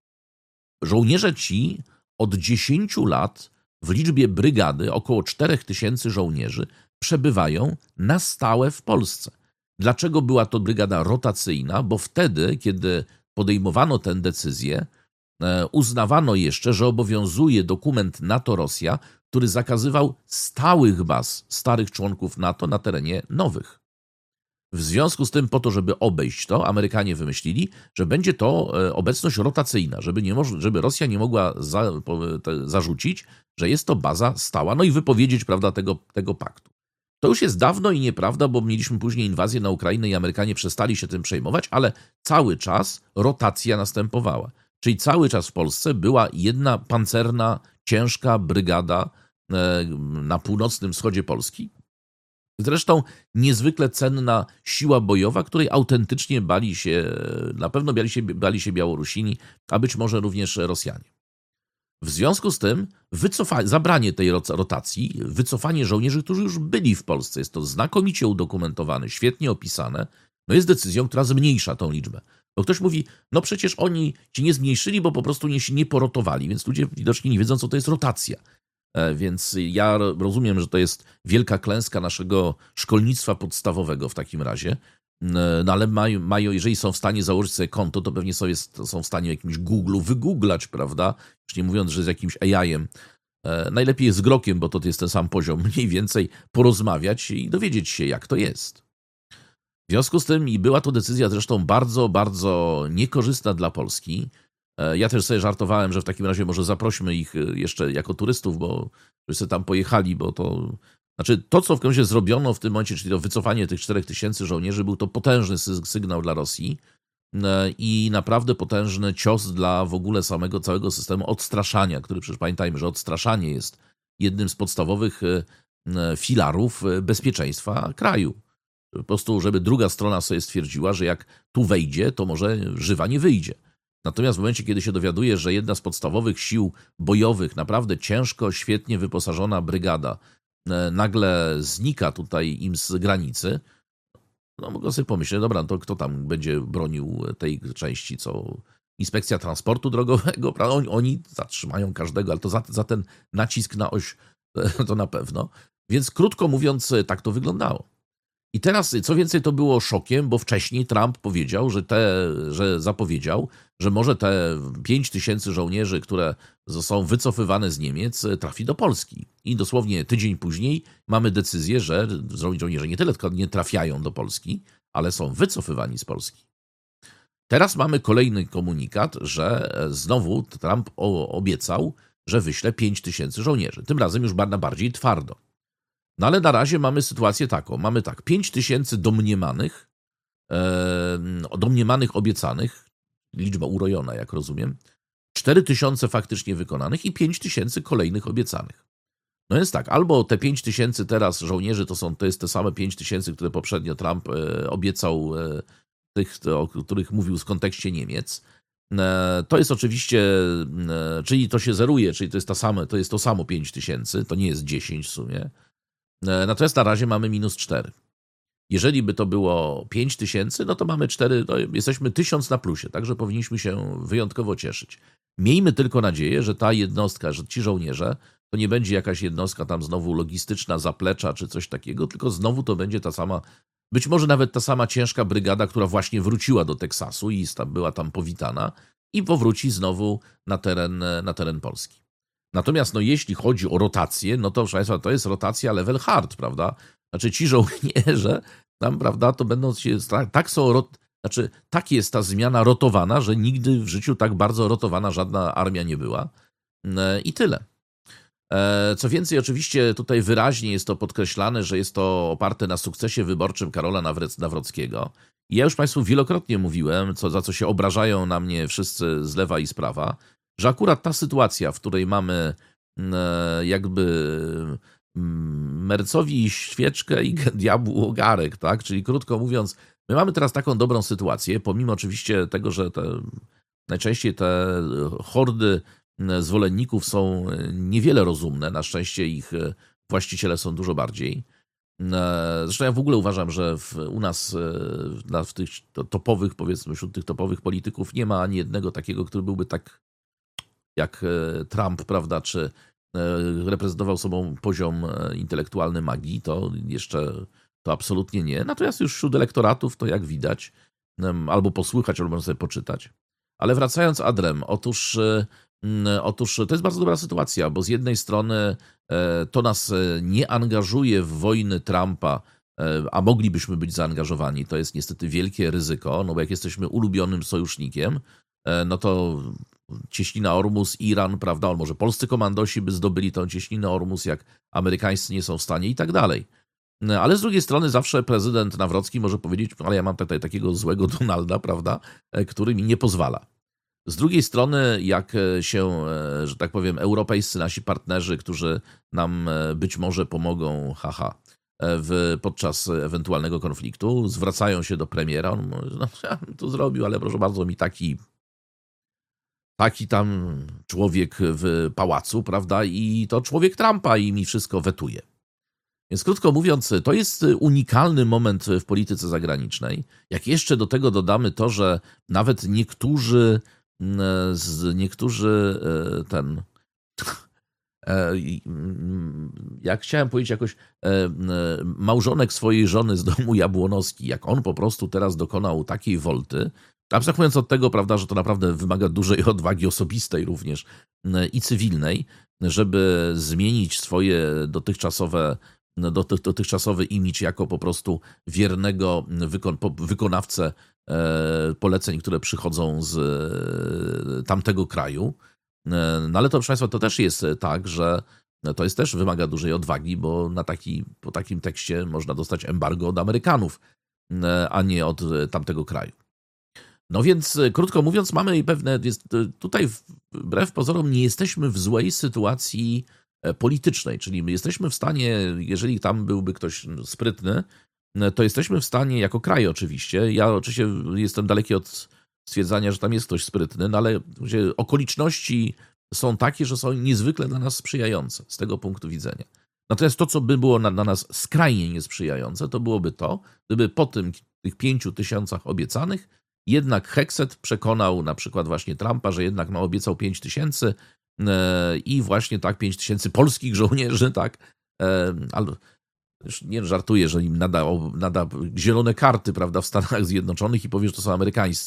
Żołnierze ci od 10 lat w liczbie brygady, około 4,000 żołnierzy, przebywają na stałe w Polsce. Dlaczego była to brygada rotacyjna? Bo wtedy, kiedy podejmowano tę decyzję, uznawano jeszcze, że obowiązuje dokument NATO-Rosja, który zakazywał stałych baz starych członków NATO na terenie nowych. W związku z tym, po to, żeby obejść to, Amerykanie wymyślili, że będzie to obecność rotacyjna, żeby Rosja nie mogła zarzucić, że jest to baza stała, no i wypowiedzieć, prawda, tego paktu. To już jest dawno i nieprawda, bo mieliśmy później inwazję na Ukrainę i Amerykanie przestali się tym przejmować, ale cały czas rotacja następowała. Czyli cały czas w Polsce była jedna pancerna, ciężka brygada na północnym wschodzie Polski. Zresztą niezwykle cenna siła bojowa, której autentycznie na pewno bali się Białorusini, a być może również Rosjanie. W związku z tym zabranie tej rotacji, wycofanie żołnierzy, którzy już byli w Polsce, jest to znakomicie udokumentowane, świetnie opisane, no jest decyzją, która zmniejsza tą liczbę. Bo ktoś mówi, no przecież oni ci nie zmniejszyli, bo po prostu nie porotowali, więc ludzie widocznie nie wiedzą, co to jest rotacja. Więc ja rozumiem, że to jest wielka klęska naszego szkolnictwa podstawowego w takim razie, no ale jeżeli są w stanie założyć sobie konto, to pewnie są w stanie w jakimś Google'u wygooglać, prawda? Już nie mówiąc, że z jakimś AI-em. Najlepiej jest z Grokiem, bo to jest ten sam poziom, mniej więcej porozmawiać i dowiedzieć się, jak to jest. W związku z tym i była to decyzja zresztą bardzo, bardzo niekorzystna dla Polski. Ja też sobie żartowałem, że w takim razie może zaprośmy ich jeszcze jako turystów, bo żeby sobie tam pojechali, bo to... Znaczy to, co w każdym razie zrobiono w tym momencie, czyli to wycofanie tych 4,000 żołnierzy, był to potężny sygnał dla Rosji. i naprawdę potężny cios dla w ogóle samego całego systemu odstraszania, który przecież pamiętajmy, że odstraszanie jest jednym z podstawowych filarów bezpieczeństwa kraju. Po prostu, żeby druga strona sobie stwierdziła, że jak tu wejdzie, to może żywa nie wyjdzie. Natomiast w momencie, kiedy się dowiaduje, że jedna z podstawowych sił bojowych, naprawdę ciężko, świetnie wyposażona brygada, nagle znika tutaj im z granicy, no mogą sobie pomyśleć, dobra, no to kto tam będzie bronił tej części, co Inspekcja Transportu Drogowego, prawda? Oni zatrzymają każdego, ale to za ten nacisk na oś to na pewno. Więc krótko mówiąc, tak to wyglądało. I teraz, co więcej, to było szokiem, bo wcześniej Trump powiedział, że zapowiedział, że może te 5000 żołnierzy, które są wycofywane z Niemiec, trafi do Polski. I dosłownie tydzień później mamy decyzję, że żołnierze nie tyle tylko nie trafiają do Polski, ale są wycofywani z Polski. Teraz mamy kolejny komunikat, że znowu Trump obiecał, że wyśle 5000 żołnierzy. Tym razem już bardziej twardo. No ale na razie mamy sytuację taką. Mamy tak, 5000 domniemanych obiecanych, liczba urojona, jak rozumiem, 4000 faktycznie wykonanych i 5000 kolejnych obiecanych. No jest tak, albo te 5000 teraz żołnierzy to jest te same 5000, które poprzednio Trump obiecał, tych, o których mówił w kontekście Niemiec. To jest oczywiście, czyli to się zeruje, czyli to jest to samo 5000, to nie jest 10 w sumie. Natomiast na razie mamy -4. Jeżeli by to było 5000, no to mamy 4, no jesteśmy 1000 na plusie, także powinniśmy się wyjątkowo cieszyć. Miejmy tylko nadzieję, że ta jednostka, że ci żołnierze, to nie będzie jakaś jednostka tam znowu logistyczna, zaplecza czy coś takiego, tylko znowu to będzie ta sama, być może nawet ta sama ciężka brygada, która właśnie wróciła do Teksasu i była tam powitana i powróci znowu na teren Polski. Natomiast no, jeśli chodzi o rotację, no to proszę Państwa, to jest rotacja level hard, prawda? Znaczy ci żołnierze tam, prawda, to będą się, tak jest ta zmiana rotowana, że nigdy w życiu tak bardzo rotowana żadna armia nie była. I tyle. Co więcej, oczywiście tutaj wyraźnie jest to podkreślane, że jest to oparte na sukcesie wyborczym Karola Nawrockiego. I ja już Państwu wielokrotnie mówiłem, za co się obrażają na mnie wszyscy z lewa i z prawa, że akurat ta sytuacja, w której mamy jakby Mercowi świeczkę i diabłu ogarek, tak? Czyli krótko mówiąc, my mamy teraz taką dobrą sytuację, pomimo oczywiście tego, że najczęściej te hordy zwolenników są niewiele rozumne, na szczęście ich właściciele są dużo bardziej. Zresztą ja w ogóle uważam, że u nas w tych topowych, powiedzmy, wśród tych topowych polityków nie ma ani jednego takiego, który byłby tak jak Trump, prawda, czy reprezentował sobą poziom intelektualny magii, to jeszcze to absolutnie nie. Natomiast już wśród elektoratów to jak widać, albo posłuchać, albo można sobie poczytać. Ale wracając adrem, otóż to jest bardzo dobra sytuacja, bo z jednej strony to nas nie angażuje w wojny Trumpa, a moglibyśmy być zaangażowani. To jest niestety wielkie ryzyko, no bo jak jesteśmy ulubionym sojusznikiem, no to cieśnina Ormus, Iran, prawda, może polscy komandosi by zdobyli tą cieśninę Ormus, jak amerykańscy nie są w stanie i tak dalej. Ale z drugiej strony zawsze prezydent Nawrocki może powiedzieć, ale ja mam tutaj takiego złego Donalda, prawda, który mi nie pozwala. Z drugiej strony, jak się, że tak powiem, europejscy nasi partnerzy, którzy nam być może pomogą, podczas ewentualnego konfliktu, zwracają się do premiera, on mówi, no ja bym to zrobił, ale proszę bardzo, mi taki tam człowiek w pałacu, prawda, i to człowiek Trumpa i mi wszystko wetuje. Więc krótko mówiąc, to jest unikalny moment w polityce zagranicznej. Jak jeszcze do tego dodamy to, że nawet niektórzy jak chciałem powiedzieć jakoś, małżonek swojej żony z domu Jabłonowski, jak on po prostu teraz dokonał takiej wolty, abstrahując od tego, prawda, że to naprawdę wymaga dużej odwagi osobistej również i cywilnej, żeby zmienić swoje dotychczasowy imidż jako po prostu wiernego wykonawcę poleceń, które przychodzą z tamtego kraju. No ale to, proszę Państwa, to też jest tak, że to jest też wymaga dużej odwagi, bo po takim tekście można dostać embargo od Amerykanów, a nie od tamtego kraju. No więc, krótko mówiąc, mamy pewne, tutaj wbrew pozorom nie jesteśmy w złej sytuacji politycznej, czyli my jesteśmy w stanie, jeżeli tam byłby ktoś sprytny, to jesteśmy w stanie, jako kraj oczywiście, ja oczywiście jestem daleki od stwierdzania, że tam jest ktoś sprytny, no ale okoliczności są takie, że są niezwykle dla nas sprzyjające z tego punktu widzenia. Natomiast to, co by było dla nas skrajnie niesprzyjające, to byłoby to, gdyby po tych 5 000 obiecanych, jednak Hexet przekonał na przykład właśnie Trumpa, że jednak obiecał 5 000 i właśnie tak 5 000 polskich żołnierzy, tak, ale już nie żartuję, że im nada zielone karty, prawda, w Stanach Zjednoczonych i powie, że to są amerykańscy.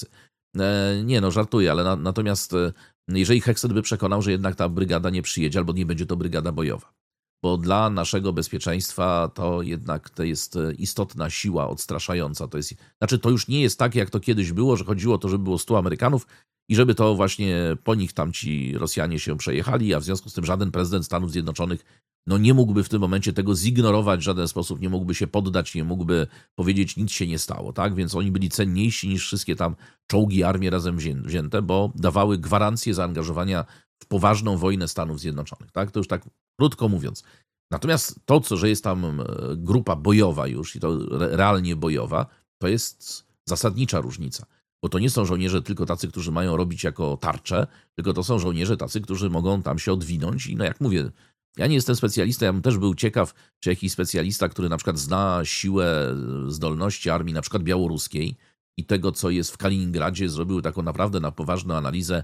Nie, żartuję, ale natomiast jeżeli Hexet by przekonał, że jednak ta brygada nie przyjedzie, albo nie będzie to brygada bojowa, bo dla naszego bezpieczeństwa to jednak to jest istotna siła odstraszająca. To już nie jest tak, jak to kiedyś było, że chodziło o to, żeby było 100 Amerykanów i żeby to właśnie po nich tam ci Rosjanie się przejechali, a w związku z tym żaden prezydent Stanów Zjednoczonych nie mógłby w tym momencie tego zignorować w żaden sposób, nie mógłby się poddać, nie mógłby powiedzieć, nic się nie stało, tak? Więc oni byli cenniejsi niż wszystkie tam czołgi, armie razem wzięte, bo dawały gwarancję zaangażowania w poważną wojnę Stanów Zjednoczonych, tak? To już tak krótko mówiąc. Natomiast to, że jest tam grupa bojowa już i to realnie bojowa, to jest zasadnicza różnica. Bo to nie są żołnierze tylko tacy, którzy mają robić jako tarcze, tylko to są żołnierze tacy, którzy mogą tam się odwinąć i jak mówię, ja nie jestem specjalistą, ja bym też był ciekaw, czy jakiś specjalista, który na przykład zna siłę, zdolności armii na przykład białoruskiej i tego, co jest w Kaliningradzie, zrobił taką naprawdę na poważną analizę,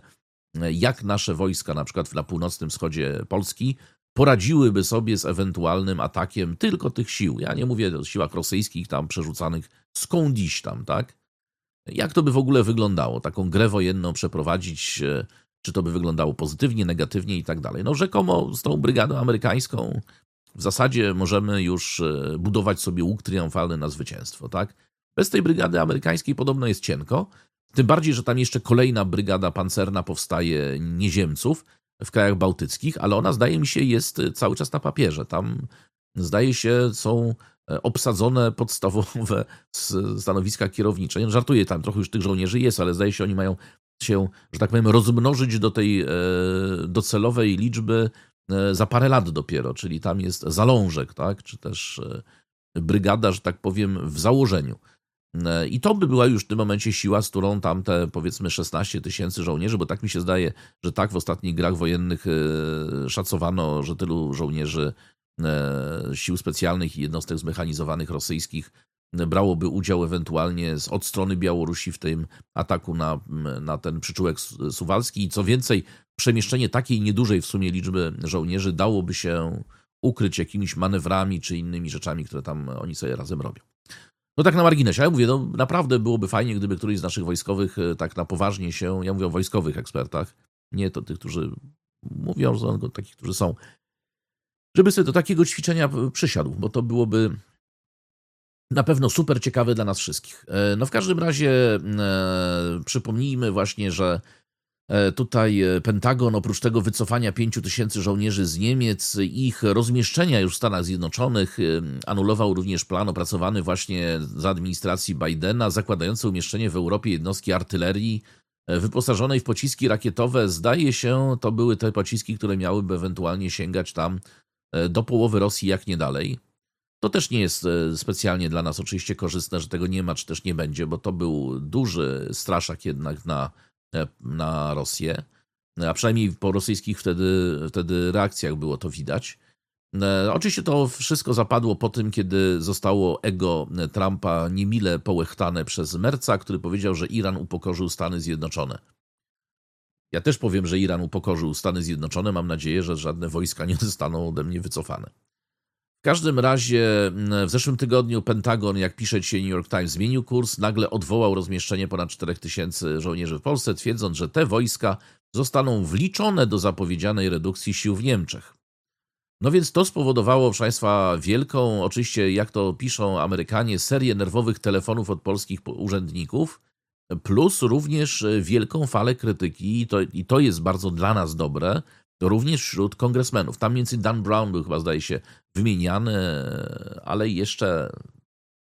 jak nasze wojska na przykład na północnym wschodzie Polski poradziłyby sobie z ewentualnym atakiem tylko tych sił. Ja nie mówię o siłach rosyjskich tam przerzucanych skądś tam, tak? Jak to by w ogóle wyglądało? Taką grę wojenną przeprowadzić, czy to by wyglądało pozytywnie, negatywnie i tak dalej. Rzekomo z tą brygadą amerykańską w zasadzie możemy już budować sobie łuk triumfalny na zwycięstwo, tak? Bez tej brygady amerykańskiej podobno jest cienko, tym bardziej, że tam jeszcze kolejna brygada pancerna powstaje Nieziemców w krajach bałtyckich, ale ona zdaje mi się jest cały czas na papierze. Tam zdaje się są obsadzone podstawowe stanowiska kierownicze. Nie żartuję, tam trochę już tych żołnierzy jest, ale zdaje się, oni mają się, że tak powiem, rozmnożyć do tej docelowej liczby za parę lat dopiero, czyli tam jest zalążek, tak? Czy też brygada, że tak powiem, w założeniu. I to by była już w tym momencie siła, z którą tam te powiedzmy 16 000 żołnierzy, bo tak mi się zdaje, że tak w ostatnich grach wojennych szacowano, że tylu żołnierzy sił specjalnych i jednostek zmechanizowanych rosyjskich brałoby udział ewentualnie od strony Białorusi w tym ataku na ten przyczółek suwalski. I co więcej, przemieszczenie takiej niedużej w sumie liczby żołnierzy dałoby się ukryć jakimiś manewrami czy innymi rzeczami, które tam oni sobie razem robią. Tak na marginesie, ale mówię, naprawdę byłoby fajnie, gdyby któryś z naszych wojskowych tak na poważnie się, ja mówię o wojskowych ekspertach, nie to tych, którzy mówią, że takich, którzy są, żeby sobie do takiego ćwiczenia przysiadł, bo to byłoby na pewno super ciekawe dla nas wszystkich. W każdym razie przypomnijmy właśnie, że tutaj Pentagon oprócz tego wycofania 5 000 żołnierzy z Niemiec i ich rozmieszczenia już w Stanach Zjednoczonych anulował również plan opracowany właśnie za administracji Bidena, zakładający umieszczenie w Europie jednostki artylerii wyposażonej w pociski rakietowe. Zdaje się, to były te pociski, które miałyby ewentualnie sięgać tam do połowy Rosji, jak nie dalej. To też nie jest specjalnie dla nas oczywiście korzystne, że tego nie ma, czy też nie będzie, bo to był duży straszak jednak na Rosję, a przynajmniej po rosyjskich wtedy reakcjach było to widać. Oczywiście to wszystko zapadło po tym, kiedy zostało ego Trumpa niemile połechtane przez Merca, który powiedział, że Iran upokorzył Stany Zjednoczone. Ja też powiem, że Iran upokorzył Stany Zjednoczone. Mam nadzieję, że żadne wojska nie zostaną ode mnie wycofane. W każdym razie w zeszłym tygodniu Pentagon, jak pisze dzisiaj New York Times, zmienił kurs, nagle odwołał rozmieszczenie ponad 4000 żołnierzy w Polsce, twierdząc, że te wojska zostaną wliczone do zapowiedzianej redukcji sił w Niemczech. Więc to spowodowało, proszę Państwa, wielką, oczywiście jak to piszą Amerykanie, serię nerwowych telefonów od polskich urzędników, plus również wielką falę krytyki, i to jest bardzo dla nas dobre, to również wśród kongresmenów. Tam między Dan Brown był chyba, zdaje się, wymieniany, ale jeszcze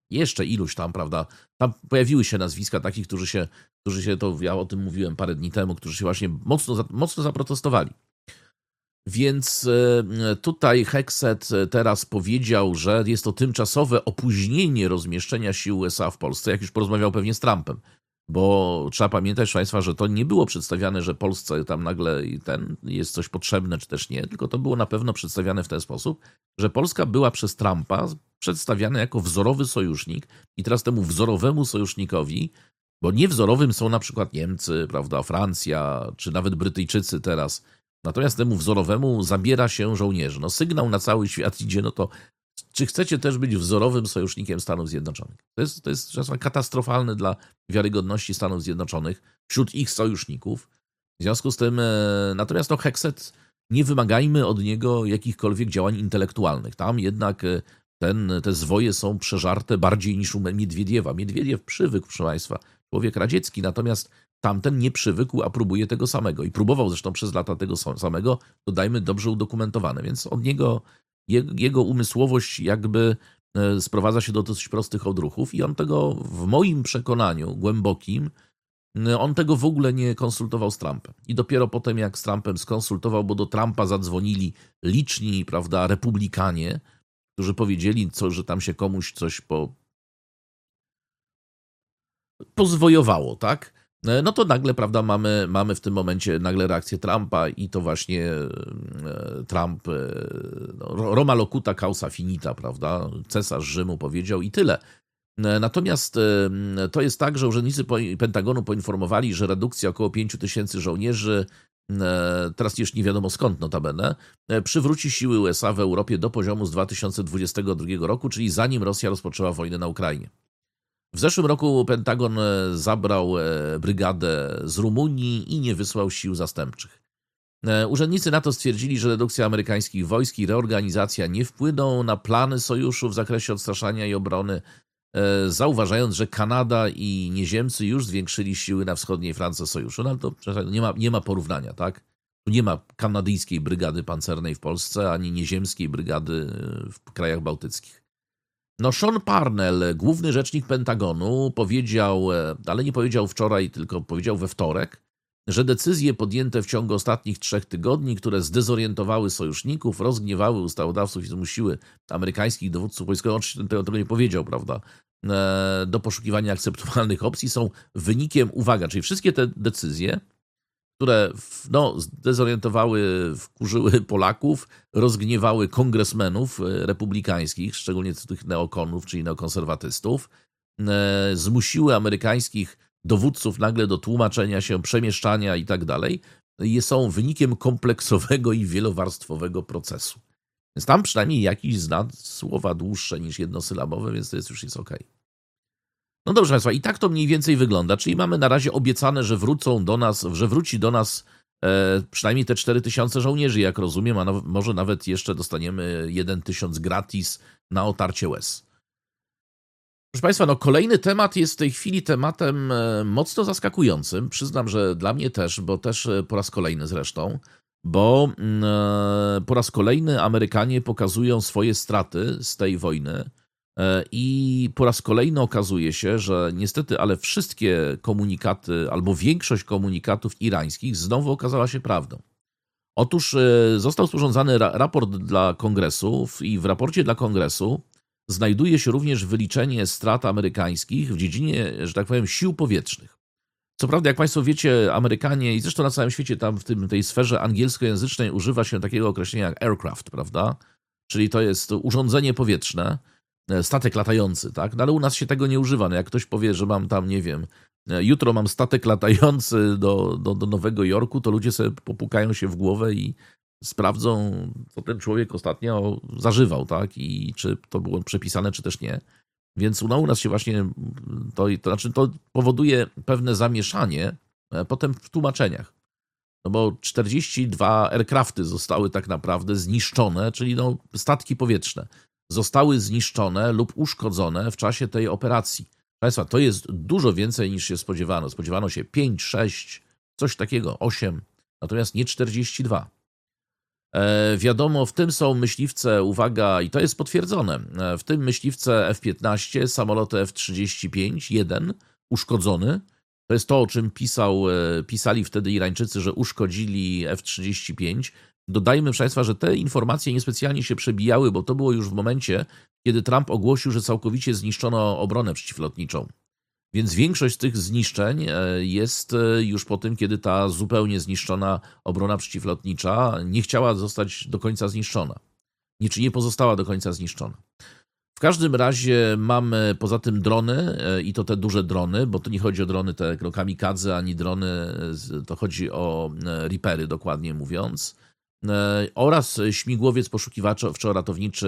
jeszcze iluś tam, prawda, tam pojawiły się nazwiska takich, którzy się to, ja o tym mówiłem parę dni temu, którzy się właśnie mocno zaprotestowali. Więc tutaj Hegseth teraz powiedział, że jest to tymczasowe opóźnienie rozmieszczenia sił USA w Polsce, jak już porozmawiał pewnie z Trumpem. Bo trzeba pamiętać, proszę Państwa, że to nie było przedstawiane, że Polsce tam nagle jest coś potrzebne, czy też nie, tylko to było na pewno przedstawiane w ten sposób, że Polska była przez Trumpa przedstawiana jako wzorowy sojusznik i teraz temu wzorowemu sojusznikowi, bo niewzorowym są na przykład Niemcy, prawda, Francja, czy nawet Brytyjczycy teraz, natomiast temu wzorowemu zabiera się żołnierzy. No sygnał na cały świat idzie, no to czy chcecie też być wzorowym sojusznikiem Stanów Zjednoczonych? To jest katastrofalne dla wiarygodności Stanów Zjednoczonych wśród ich sojuszników. W związku z tym, natomiast Hegseth, nie wymagajmy od niego jakichkolwiek działań intelektualnych. Tam jednak te zwoje są przeżarte bardziej niż u Miedwiediewa. Miedwiediew przywykł, proszę Państwa, człowiek radziecki, natomiast tamten nie przywykł, a próbuje tego samego. I próbował zresztą przez lata tego samego, dodajmy, dobrze udokumentowane. Więc od niego jego umysłowość jakby sprowadza się do dosyć prostych odruchów i on tego, w moim przekonaniu głębokim, on tego w ogóle nie konsultował z Trumpem. I dopiero potem, jak z Trumpem skonsultował, bo do Trumpa zadzwonili liczni, prawda, republikanie, którzy powiedzieli, że tam się komuś coś pozwojowało, tak? No to nagle, prawda, mamy w tym momencie nagle reakcję Trumpa i to właśnie Trump, Roma locuta causa finita, prawda? Cesarz Rzymu powiedział i tyle. Natomiast to jest tak, że urzędnicy Pentagonu poinformowali, że redukcja około 5000 żołnierzy, teraz już nie wiadomo skąd notabene, przywróci siły USA w Europie do poziomu z 2022 roku, czyli zanim Rosja rozpoczęła wojnę na Ukrainie. W zeszłym roku Pentagon zabrał brygadę z Rumunii i nie wysłał sił zastępczych. Urzędnicy NATO stwierdzili, że redukcja amerykańskich wojsk i reorganizacja nie wpłyną na plany sojuszu w zakresie odstraszania i obrony, zauważając, że Kanada i Nieziemcy już zwiększyli siły na wschodniej flance sojuszu. No to nie ma porównania, tak? Tu nie ma kanadyjskiej brygady pancernej w Polsce, ani nieziemskiej brygady w krajach bałtyckich. No Sean Parnell, główny rzecznik Pentagonu, powiedział, ale nie powiedział wczoraj, tylko powiedział we wtorek, że decyzje podjęte w ciągu ostatnich 3 tygodni, które zdezorientowały sojuszników, rozgniewały ustawodawców i zmusiły amerykańskich dowódców wojskowych, oczywiście tego nie powiedział, prawda, do poszukiwania akceptowalnych opcji, są wynikiem, uwaga, czyli wszystkie te decyzje, które zdezorientowały, wkurzyły Polaków, rozgniewały kongresmenów republikańskich, szczególnie tych neokonów, czyli neokonserwatystów, zmusiły amerykańskich dowódców nagle do tłumaczenia się, przemieszczania i tak dalej, są wynikiem kompleksowego i wielowarstwowego procesu. Więc tam przynajmniej jakiś zna słowa dłuższe niż jednosylabowe, więc to już jest okej. No dobrze Państwa, i tak to mniej więcej wygląda, czyli mamy na razie obiecane, że wróci do nas przynajmniej te 4000 żołnierzy, jak rozumiem, a może nawet jeszcze dostaniemy 1000 gratis na otarcie łez. Proszę Państwa, no kolejny temat jest w tej chwili tematem mocno zaskakującym. Przyznam, że dla mnie też, bo też po raz kolejny zresztą, bo po raz kolejny Amerykanie pokazują swoje straty z tej wojny i po raz kolejny okazuje się, że niestety, ale wszystkie komunikaty albo większość komunikatów irańskich znowu okazała się prawdą. Otóż został sporządzony raport dla Kongresu i w raporcie dla Kongresu znajduje się również wyliczenie strat amerykańskich w dziedzinie, że tak powiem, sił powietrznych. Co prawda, jak Państwo wiecie, Amerykanie i zresztą na całym świecie tam w tej sferze angielskojęzycznej używa się takiego określenia jak aircraft, prawda? Czyli to jest urządzenie powietrzne, statek latający, tak? No ale u nas się tego nie używa. No jak ktoś powie, że mam tam, nie wiem, jutro mam statek latający do Nowego Jorku, to ludzie sobie popukają się w głowę i sprawdzą, co ten człowiek ostatnio zażywał, tak? I czy to było przepisane, czy też nie. Więc u nas się właśnie to powoduje pewne zamieszanie potem w tłumaczeniach. No bo 42 aircrafty zostały tak naprawdę zniszczone, czyli statki powietrzne zostały zniszczone lub uszkodzone w czasie tej operacji. Państwa, to jest dużo więcej niż się spodziewano. Spodziewano się 5, 6, coś takiego, 8, natomiast nie 42. Wiadomo, w tym są myśliwce, uwaga, i to jest potwierdzone, w tym myśliwce F-15, samoloty F-35, jeden uszkodzony. To jest to, o czym pisali wtedy Irańczycy, że uszkodzili F-35. Dodajmy, proszę Państwa, że te informacje niespecjalnie się przebijały, bo to było już w momencie, kiedy Trump ogłosił, że całkowicie zniszczono obronę przeciwlotniczą. Więc większość z tych zniszczeń jest już po tym, kiedy ta zupełnie zniszczona obrona przeciwlotnicza nie chciała zostać do końca zniszczona. Czy nie pozostała do końca zniszczona. W każdym razie mamy poza tym drony i to te duże drony, bo tu nie chodzi o drony te kamikadze, ani drony, to chodzi o Reapery dokładnie mówiąc, oraz śmigłowiec poszukiwaczo-ratowniczy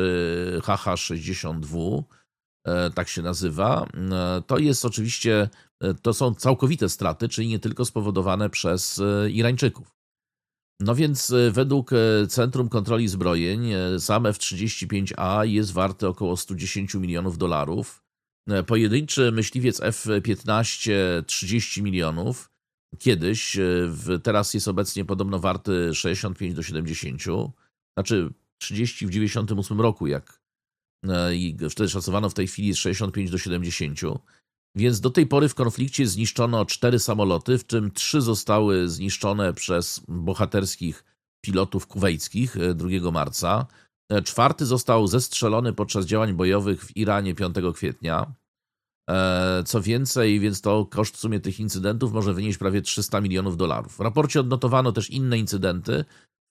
HH-62, tak się nazywa. To jest oczywiście, to są całkowite straty, czyli nie tylko spowodowane przez Irańczyków. No więc według Centrum Kontroli Zbrojeń sam F-35A jest warty około $110 milionów. Pojedynczy myśliwiec F-15 30 milionów. Kiedyś, teraz jest obecnie podobno warty 65 do 70. Znaczy 30 w 98 roku, jak i wtedy szacowano, w tej chwili jest 65 do 70. Więc do tej pory w konflikcie zniszczono 4 samoloty, w czym 3 zostały zniszczone przez bohaterskich pilotów kuwejckich 2 marca. 4 został zestrzelony podczas działań bojowych w Iranie 5 kwietnia. Co więcej, więc to koszt w sumie tych incydentów może wynieść prawie $300 milionów. W raporcie odnotowano też inne incydenty,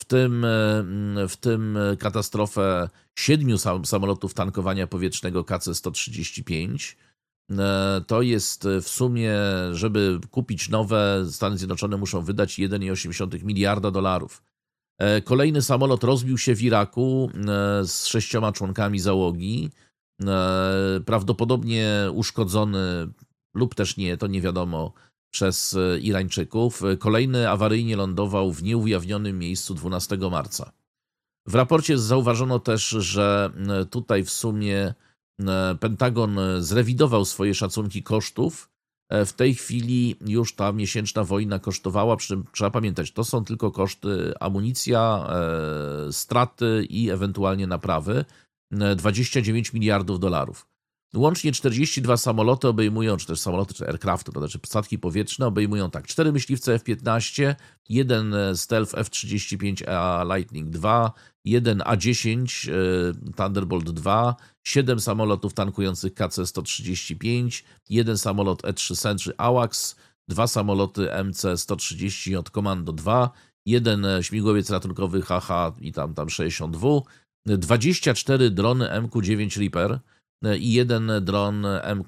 w tym katastrofę 7 samolotów tankowania powietrznego KC-135. To jest w sumie, żeby kupić nowe, Stany Zjednoczone muszą wydać $1,8 miliarda. Kolejny samolot rozbił się w Iraku z 6 członkami załogi. Prawdopodobnie uszkodzony lub też nie, to nie wiadomo, przez Irańczyków. Kolejny awaryjnie lądował w nieujawnionym miejscu 12 marca. W raporcie zauważono też, że tutaj w sumie Pentagon zrewidował swoje szacunki kosztów. W tej chwili już ta miesięczna wojna kosztowała, przy czym trzeba pamiętać, to są tylko koszty amunicja, straty i ewentualnie naprawy, $29 miliardów. Łącznie 42 samoloty obejmują, czy też samoloty, czy aircrafty, to znaczy statki powietrzne obejmują tak, 4 myśliwce F-15, 1 Stealth F-35A Lightning II, 1 A-10 Thunderbolt II, 7 samolotów tankujących KC-135, 1 samolot E-3 Sentry AWACS, 2 samoloty MC-130 od Commando II, 1 śmigłowiec ratunkowy HH i tam 62, 24 drony MQ-9 Reaper i 1 dron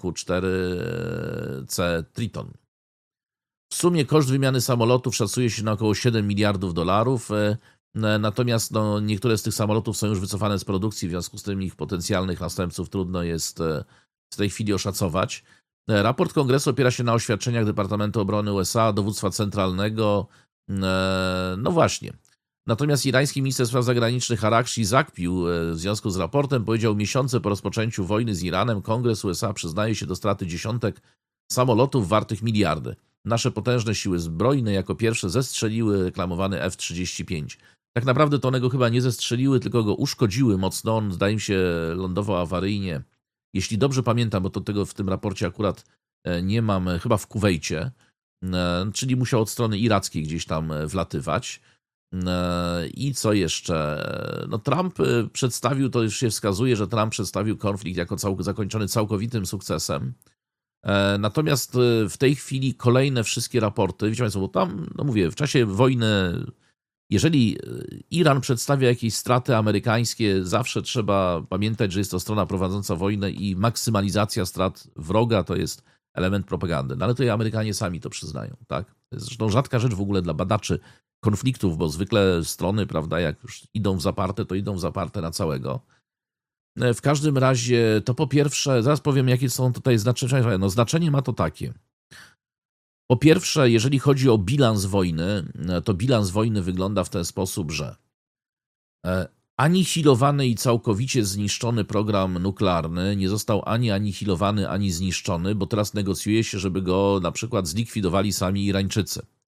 MQ-4C Triton. W sumie koszt wymiany samolotów szacuje się na około $7 miliardów, natomiast niektóre z tych samolotów są już wycofane z produkcji, w związku z tym ich potencjalnych następców trudno jest w tej chwili oszacować. Raport Kongresu opiera się na oświadczeniach Departamentu Obrony USA, Dowództwa Centralnego. No właśnie. Natomiast irański minister spraw zagranicznych Arakshi zakpił w związku z raportem, powiedział: miesiące po rozpoczęciu wojny z Iranem Kongres USA przyznaje się do straty dziesiątek samolotów wartych miliardy. Nasze potężne siły zbrojne jako pierwsze zestrzeliły reklamowany F-35. Tak naprawdę to one go chyba nie zestrzeliły, tylko go uszkodziły mocno. On, zdaje mi się, lądował awaryjnie. Jeśli dobrze pamiętam, bo to tego w tym raporcie akurat nie mam, chyba w Kuwejcie, czyli musiał od strony irackiej gdzieś tam wlatywać. I co jeszcze? No Trump przedstawił, to już się wskazuje, że Trump przedstawił konflikt jako zakończony całkowitym sukcesem. Natomiast w tej chwili kolejne wszystkie raporty, wiecie Państwo, bo tam, no mówię, w czasie wojny, jeżeli Iran przedstawia jakieś straty amerykańskie, zawsze trzeba pamiętać, że jest to strona prowadząca wojnę i maksymalizacja strat wroga to jest element propagandy. No ale to i Amerykanie sami to przyznają, tak? To jest zresztą rzadka rzecz w ogóle dla badaczy konfliktów, bo zwykle strony, prawda, jak już idą w zaparte, to idą w zaparte na całego. W każdym razie, to po pierwsze, zaraz powiem, jakie są tutaj znaczenia. No znaczenie ma to takie. Po pierwsze, jeżeli chodzi o bilans wojny, to bilans wojny wygląda w ten sposób, że anihilowany i całkowicie zniszczony program nuklearny nie został ani anihilowany, ani zniszczony, bo teraz negocjuje się, żeby go na przykład zlikwidowali sami Irańczycy.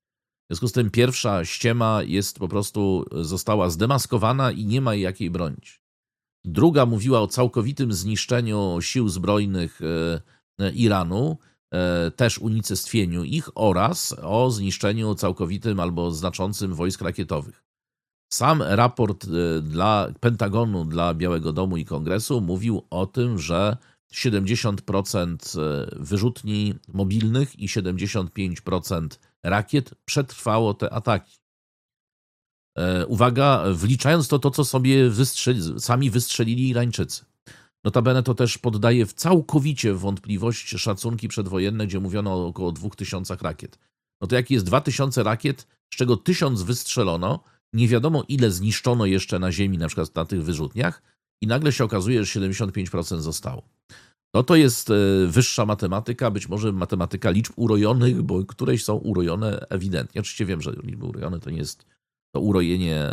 W związku z tym pierwsza ściema jest po prostu, została zdemaskowana i nie ma jej jakiej bronić. Druga mówiła o całkowitym zniszczeniu sił zbrojnych Iranu, też unicestwieniu ich oraz o zniszczeniu całkowitym albo znaczącym wojsk rakietowych. Sam raport dla Pentagonu, dla Białego Domu i Kongresu mówił o tym, że 70% wyrzutni mobilnych i 75% rakiet przetrwało te ataki. Uwaga, wliczając to, co sobie sami wystrzelili Irańczycy. Notabene to też poddaje całkowicie w wątpliwość szacunki przedwojenne, gdzie mówiono o około 2000 rakiet. No to jak jest 2000 rakiet, z czego 1000 wystrzelono, nie wiadomo ile zniszczono jeszcze na ziemi, na przykład na tych wyrzutniach, i nagle się okazuje, że 75% zostało. No to jest wyższa matematyka, być może matematyka liczb urojonych, bo któreś są urojone ewidentnie. Oczywiście wiem, że liczby urojone to nie jest to urojenie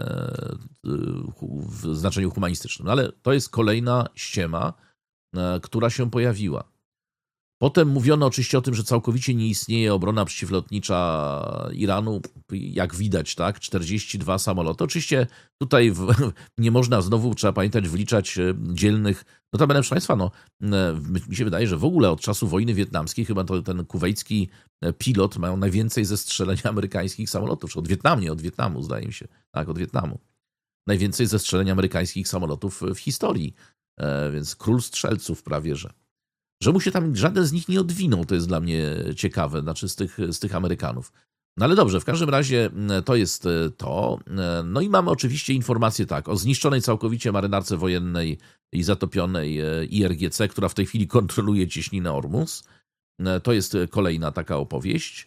w znaczeniu humanistycznym, ale to jest kolejna ściema, która się pojawiła. Potem mówiono oczywiście o tym, że całkowicie nie istnieje obrona przeciwlotnicza Iranu, jak widać, tak, 42 samoloty. Oczywiście tutaj nie można, znowu trzeba pamiętać, wliczać dzielnych, notabene proszę Państwa, mi się wydaje, że w ogóle od czasu wojny wietnamskiej chyba to ten kuwejcki pilot mają najwięcej zestrzeleń amerykańskich samolotów, od Wietnamu, nie od Wietnamu, zdaje mi się, tak, od Wietnamu. Najwięcej zestrzeleń amerykańskich samolotów w historii, więc król strzelców prawie, że mu się tam żaden z nich nie odwinął, to jest dla mnie ciekawe, znaczy z tych Amerykanów. No ale dobrze, w każdym razie to jest to. No i mamy oczywiście informację tak, o zniszczonej całkowicie marynarce wojennej i zatopionej IRGC, która w tej chwili kontroluje cieśninę Ormus. To jest kolejna taka opowieść.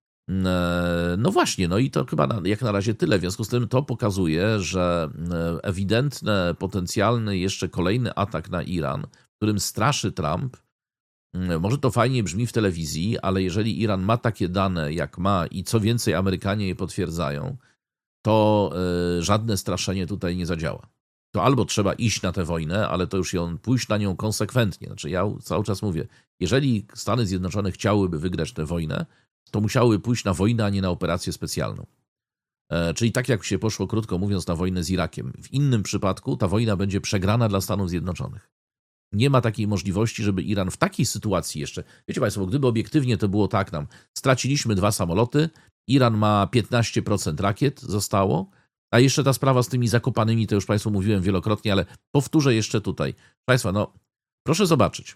No właśnie, no i to chyba jak na razie tyle. W związku z tym to pokazuje, że ewidentny, potencjalny jeszcze kolejny atak na Iran, którym straszy Trump, może to fajnie brzmi w telewizji, ale jeżeli Iran ma takie dane, jak ma i co więcej Amerykanie je potwierdzają, to żadne straszenie tutaj nie zadziała. To albo trzeba iść na tę wojnę, ale to już pójść na nią konsekwentnie. Znaczy ja cały czas mówię, jeżeli Stany Zjednoczone chciałyby wygrać tę wojnę, to musiałyby pójść na wojnę, a nie na operację specjalną. Czyli tak jak się poszło, krótko mówiąc, na wojnę z Irakiem. W innym przypadku ta wojna będzie przegrana dla Stanów Zjednoczonych. Nie ma takiej możliwości, żeby Iran w takiej sytuacji jeszcze... Wiecie Państwo, gdyby obiektywnie to było tak straciliśmy 2 samoloty, Iran ma 15% rakiet, zostało, a jeszcze ta sprawa z tymi zakopanymi, to już Państwu mówiłem wielokrotnie, ale powtórzę jeszcze tutaj. Państwa, proszę zobaczyć.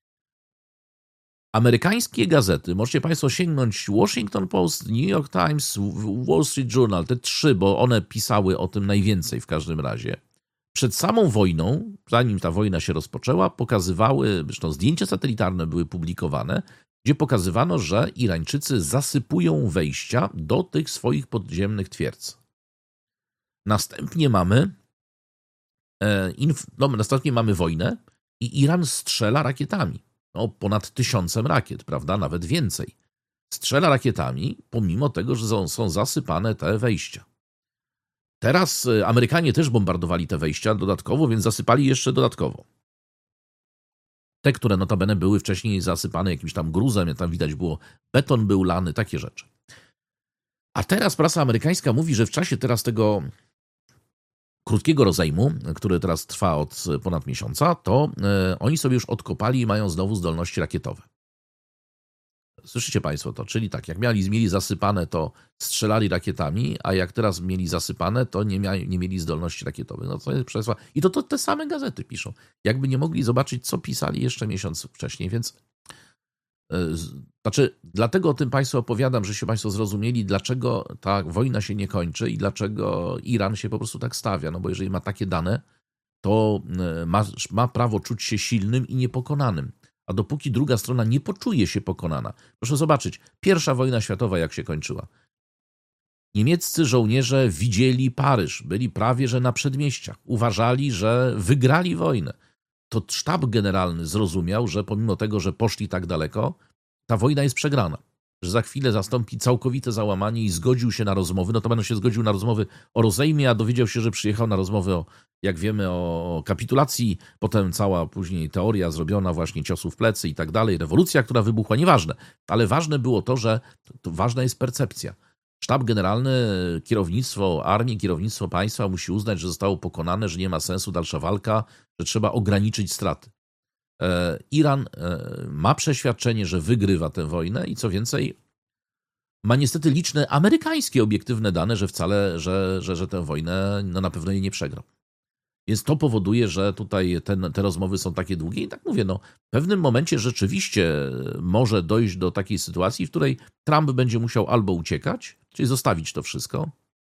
Amerykańskie gazety, możecie Państwo sięgnąć Washington Post, New York Times, Wall Street Journal, te 3, bo one pisały o tym najwięcej w każdym razie. Przed samą wojną, zanim ta wojna się rozpoczęła, pokazywały, zresztą zdjęcia satelitarne były publikowane, gdzie pokazywano, że Irańczycy zasypują wejścia do tych swoich podziemnych twierdz. Następnie mamy wojnę i Iran strzela rakietami. Ponad 1000 rakiet, prawda? Nawet więcej. Strzela rakietami, pomimo tego, że są zasypane te wejścia. Teraz Amerykanie też bombardowali te wejścia dodatkowo, więc zasypali jeszcze dodatkowo. Te, które notabene były wcześniej zasypane jakimś tam gruzem, tam widać było, beton był lany, takie rzeczy. A teraz prasa amerykańska mówi, że w czasie teraz tego krótkiego rozejmu, który teraz trwa od ponad miesiąca, to oni sobie już odkopali i mają znowu zdolności rakietowe. Słyszycie Państwo to? Czyli tak, jak mieli zasypane, to strzelali rakietami, a jak teraz mieli zasypane, to nie mieli zdolności rakietowych. No to jest przesła. I to te same gazety piszą. Jakby nie mogli zobaczyć, co pisali jeszcze miesiąc wcześniej, więc dlatego o tym Państwu opowiadam, żeście Państwo zrozumieli, dlaczego ta wojna się nie kończy i dlaczego Iran się po prostu tak stawia. No bo jeżeli ma takie dane, to ma prawo czuć się silnym i niepokonanym. A dopóki druga strona nie poczuje się pokonana. Proszę zobaczyć, I wojna światowa jak się kończyła. Niemieccy żołnierze widzieli Paryż, byli prawie że na przedmieściach. Uważali, że wygrali wojnę. To sztab generalny zrozumiał, że pomimo tego, że poszli tak daleko, ta wojna jest przegrana. Że za chwilę zastąpi całkowite załamanie i zgodził się na rozmowy. Notabene się zgodził na rozmowy o rozejmie, a dowiedział się, że przyjechał na rozmowy jak wiemy, o kapitulacji. Potem cała później teoria zrobiona właśnie ciosu w plecy i tak dalej. Rewolucja, która wybuchła, nieważne. Ale ważne było to, że ważna jest percepcja. Sztab generalny, kierownictwo armii, kierownictwo państwa musi uznać, że zostało pokonane, że nie ma sensu dalsza walka, że trzeba ograniczyć straty. Iran ma przeświadczenie, że wygrywa tę wojnę i co więcej, ma niestety liczne amerykańskie obiektywne dane, że wcale, że tę wojnę no na pewno jej nie przegra. Więc to powoduje, że tutaj te rozmowy są takie długie i tak mówię, no w pewnym momencie rzeczywiście może dojść do takiej sytuacji, w której Trump będzie musiał albo uciekać, czyli zostawić to wszystko,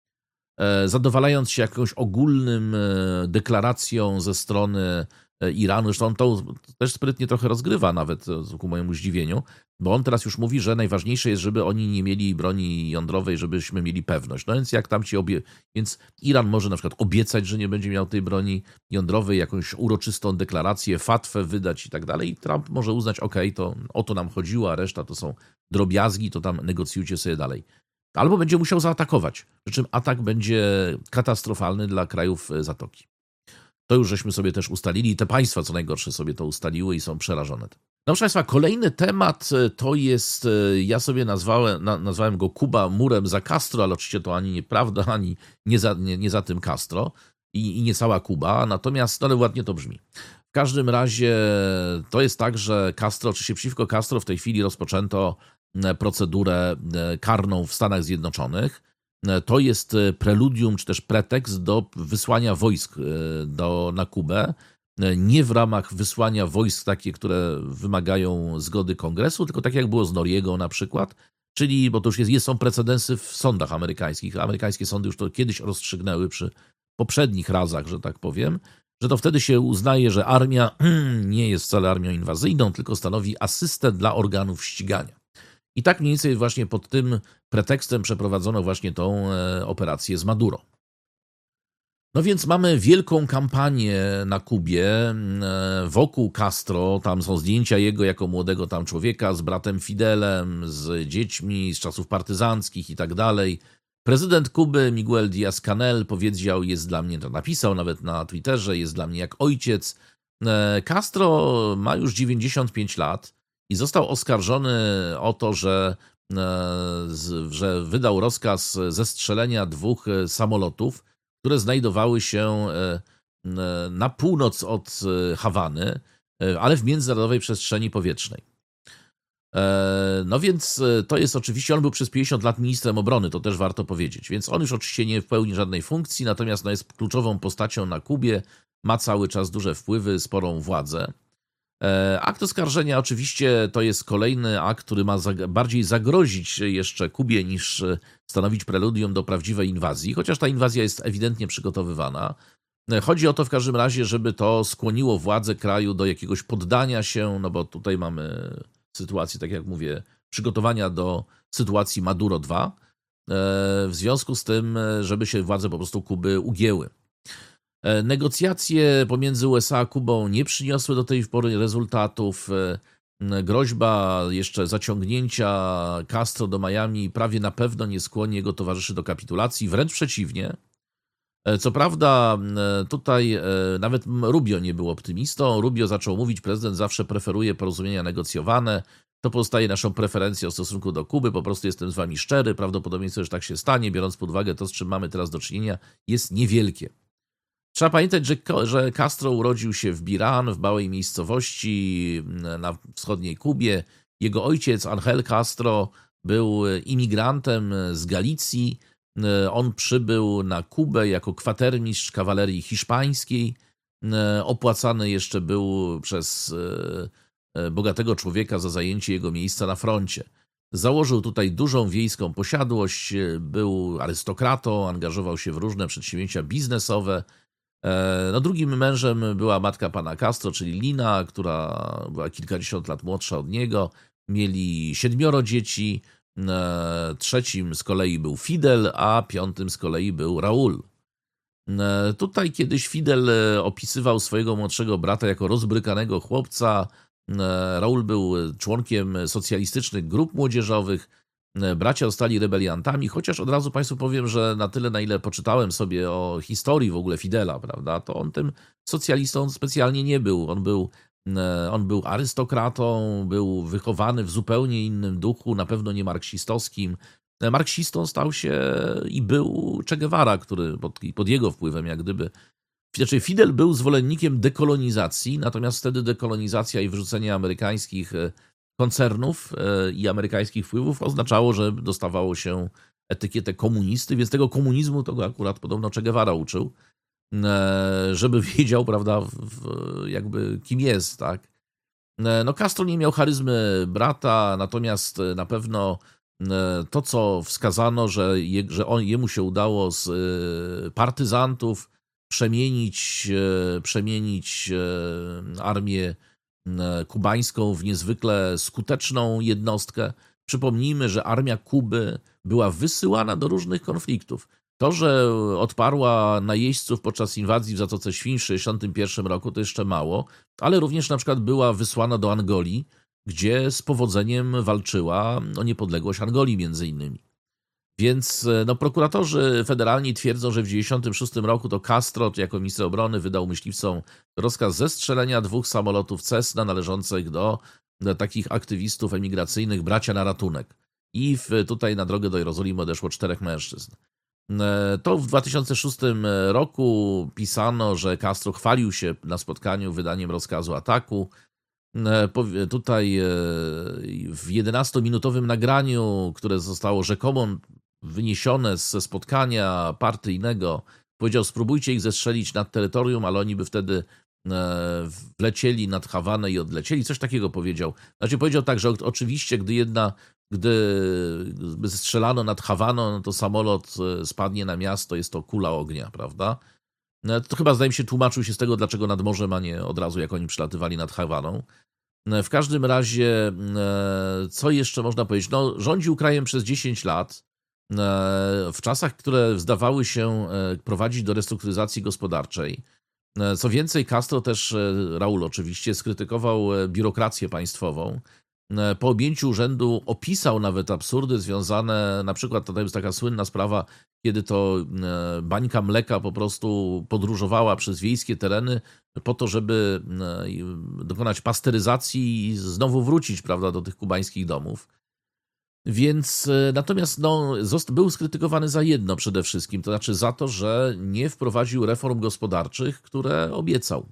zadowalając się jakąś ogólnym deklaracją ze strony Iranu. Zresztą on to też sprytnie trochę rozgrywa nawet ku mojemu zdziwieniu, bo on teraz już mówi, że najważniejsze jest, żeby oni nie mieli broni jądrowej, żebyśmy mieli pewność. No więc jak tam więc Iran może na przykład obiecać, że nie będzie miał tej broni jądrowej, jakąś uroczystą deklarację, fatwę wydać i tak dalej. I Trump może uznać, to o to nam chodziło, a reszta to są drobiazgi, to tam negocjujcie sobie dalej. Albo będzie musiał zaatakować, przy czym atak będzie katastrofalny dla krajów Zatoki. To już żeśmy sobie też ustalili i te państwa, co najgorsze, sobie to ustaliły i są przerażone. No proszę Państwa, kolejny temat to jest, ja sobie nazwałem go Kuba murem za Castro, ale oczywiście to ani nieprawda, ani nie za tym Castro i nie cała Kuba, natomiast ale ładnie to brzmi. W każdym razie to jest tak, że Castro, oczywiście przeciwko Castro w tej chwili rozpoczęto procedurę karną w Stanach Zjednoczonych. To jest preludium, czy też pretekst do wysłania wojsk na Kubę. Nie w ramach wysłania wojsk takie, które wymagają zgody kongresu, tylko tak jak było z Noriegą na przykład, czyli, bo to już są precedensy w sądach amerykańskich. Amerykańskie sądy już to kiedyś rozstrzygnęły przy poprzednich razach, że tak powiem, że to wtedy się uznaje, że armia nie jest wcale armią inwazyjną, tylko stanowi asystę dla organów ścigania. I tak mniej więcej właśnie pod tym pretekstem przeprowadzono właśnie tą operację z Maduro. No więc mamy wielką kampanię na Kubie wokół Castro, tam są zdjęcia jego jako młodego tam człowieka z bratem Fidelem, z dziećmi z czasów partyzanckich i tak dalej. Prezydent Kuby Miguel Díaz-Canel powiedział, jest dla mnie, to napisał nawet na Twitterze, jest dla mnie jak ojciec. Castro ma już 95 lat i został oskarżony o to, że wydał rozkaz zestrzelenia 2 samolotów, które znajdowały się na północ od Hawany, ale w międzynarodowej przestrzeni powietrznej. No więc to jest oczywiście, on był przez 50 lat ministrem obrony, to też warto powiedzieć, więc on już oczywiście nie pełni żadnej funkcji, natomiast jest kluczową postacią na Kubie, ma cały czas duże wpływy, sporą władzę. Akt oskarżenia oczywiście to jest kolejny akt, który ma bardziej zagrozić jeszcze Kubie niż stanowić preludium do prawdziwej inwazji, chociaż ta inwazja jest ewidentnie przygotowywana. Chodzi o to w każdym razie, żeby to skłoniło władze kraju do jakiegoś poddania się, no bo tutaj mamy sytuację, tak jak mówię, przygotowania do sytuacji Maduro 2, w związku z tym, żeby się władze po prostu Kuby ugięły. Negocjacje pomiędzy USA a Kubą nie przyniosły do tej pory rezultatów. Groźba jeszcze zaciągnięcia Castro do Miami prawie na pewno nie skłoni jego towarzyszy do kapitulacji, wręcz przeciwnie. Co prawda tutaj nawet Rubio nie był optymistą. Rubio zaczął mówić, prezydent zawsze preferuje porozumienia negocjowane. To pozostaje naszą preferencją w stosunku do Kuby, po prostu jestem z wami szczery, prawdopodobieństwo, że tak się stanie, biorąc pod uwagę to, z czym mamy teraz do czynienia, jest niewielkie. Trzeba pamiętać, że Castro urodził się w Birán, w małej miejscowości na wschodniej Kubie. Jego ojciec, Ángel Castro, był imigrantem z Galicji. On przybył na Kubę jako kwatermistrz kawalerii hiszpańskiej. Opłacany jeszcze był przez bogatego człowieka za zajęcie jego miejsca na froncie. Założył tutaj dużą wiejską posiadłość, był arystokratą, angażował się w różne przedsięwzięcia biznesowe. No, drugim mężem była matka pana Castro, czyli Lina, która była kilkadziesiąt lat młodsza od niego. Mieli 7 dzieci, trzecim z kolei był Fidel, a 5 z kolei był Raúl. Tutaj kiedyś Fidel opisywał swojego młodszego brata jako rozbrykanego chłopca. Raúl był członkiem socjalistycznych grup młodzieżowych. Bracia zostali rebeliantami, chociaż od razu Państwu powiem, że na tyle, na ile poczytałem sobie o historii w ogóle Fidela, prawda, to on tym socjalistą specjalnie nie był. On był arystokratą, był wychowany w zupełnie innym duchu, na pewno nie marksistowskim. Marksistą stał się i był Che Guevara, który pod jego wpływem jak gdyby. Znaczy Fidel był zwolennikiem dekolonizacji, natomiast wtedy dekolonizacja i wyrzucenie amerykańskich koncernów i amerykańskich wpływów oznaczało, że dostawało się etykietę komunisty, więc tego komunizmu to go akurat podobno Che Guevara uczył, żeby wiedział, prawda, jakby kim jest, tak. No Castro nie miał charyzmy brata, natomiast na pewno to, co wskazano, że jemu się udało z partyzantów przemienić armię kubańską w niezwykle skuteczną jednostkę. Przypomnijmy, że armia Kuby była wysyłana do różnych konfliktów. To, że odparła najeźdźców podczas inwazji w Zatoce Świń w 1961 roku, to jeszcze mało, ale również na przykład była wysłana do Angolii, gdzie z powodzeniem walczyła o niepodległość Angolii między innymi. Więc no, prokuratorzy federalni twierdzą, że w 1996 roku to Castro jako minister obrony wydał myśliwcom rozkaz zestrzelenia 2 samolotów Cessna należących do takich aktywistów emigracyjnych Bracia na ratunek. I tutaj na drogę do Jerozolimy odeszło 4 mężczyzn. To w 2006 roku pisano, że Castro chwalił się na spotkaniu wydaniem rozkazu ataku. Tutaj w 11-minutowym nagraniu, które zostało rzekomo wyniesione ze spotkania partyjnego, powiedział: spróbujcie ich zestrzelić nad terytorium, ale oni by wtedy wlecieli nad Hawanę i odlecieli. Coś takiego powiedział. Znaczy powiedział tak, że oczywiście gdyby strzelano nad Hawaną, no to samolot spadnie na miasto, jest to kula ognia, prawda? To chyba, zdaje mi się, tłumaczył się z tego, dlaczego nad morzem, a nie od razu, jak oni przylatywali nad Hawaną. W każdym razie, co jeszcze można powiedzieć? No, rządził krajem przez 10 lat, w czasach, które zdawały się prowadzić do restrukturyzacji gospodarczej. Co więcej, Castro też, Raul oczywiście, skrytykował biurokrację państwową. Po objęciu urzędu opisał nawet absurdy związane, na przykład to jest taka słynna sprawa, kiedy to bańka mleka po prostu podróżowała przez wiejskie tereny po to, żeby dokonać pasteryzacji i znowu wrócić, prawda, do tych kubańskich domów. Więc natomiast no, był skrytykowany za jedno przede wszystkim, to znaczy za to, że nie wprowadził reform gospodarczych, które obiecał.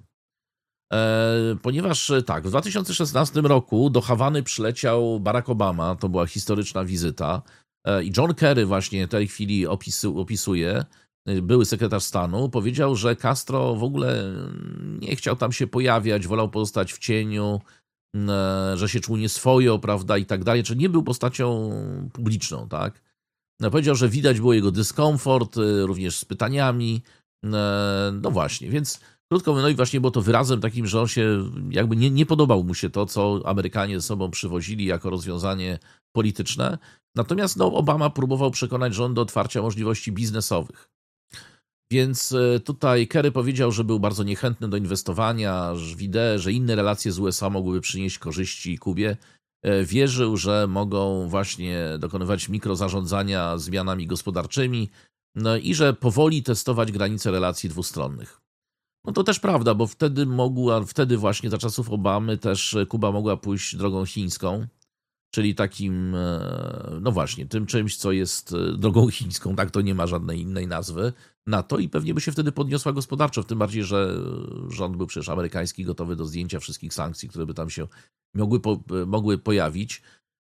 Ponieważ tak, w 2016 roku do Hawany przyleciał Barack Obama, to była historyczna wizyta, i John Kerry właśnie w tej chwili opisuje, były sekretarz stanu, powiedział, że Castro w ogóle nie chciał tam się pojawiać, wolał pozostać w cieniu, że się czuł nieswojo, prawda, i tak dalej, czyli nie był postacią publiczną, tak. Powiedział, że widać było jego dyskomfort, również z pytaniami, no właśnie, więc krótko mówiąc, no i właśnie było to wyrazem takim, że on się jakby nie podobał mu się to, co Amerykanie ze sobą przywozili jako rozwiązanie polityczne. Natomiast no, Obama próbował przekonać rząd do otwarcia możliwości biznesowych. Więc tutaj Kerry powiedział, że był bardzo niechętny do inwestowania w ideę, że inne relacje z USA mogłyby przynieść korzyści Kubie. Wierzył, że mogą właśnie dokonywać mikrozarządzania zmianami gospodarczymi, no i że powoli testować granice relacji dwustronnych. No to też prawda, bo wtedy właśnie za czasów Obamy też Kuba mogła pójść drogą chińską, czyli takim, no właśnie, tym czymś, co jest drogą chińską, tak, to nie ma żadnej innej nazwy na to i pewnie by się wtedy podniosła gospodarczo, w tym bardziej, że rząd był przecież amerykański, gotowy do zdjęcia wszystkich sankcji, które by tam się mogły pojawić.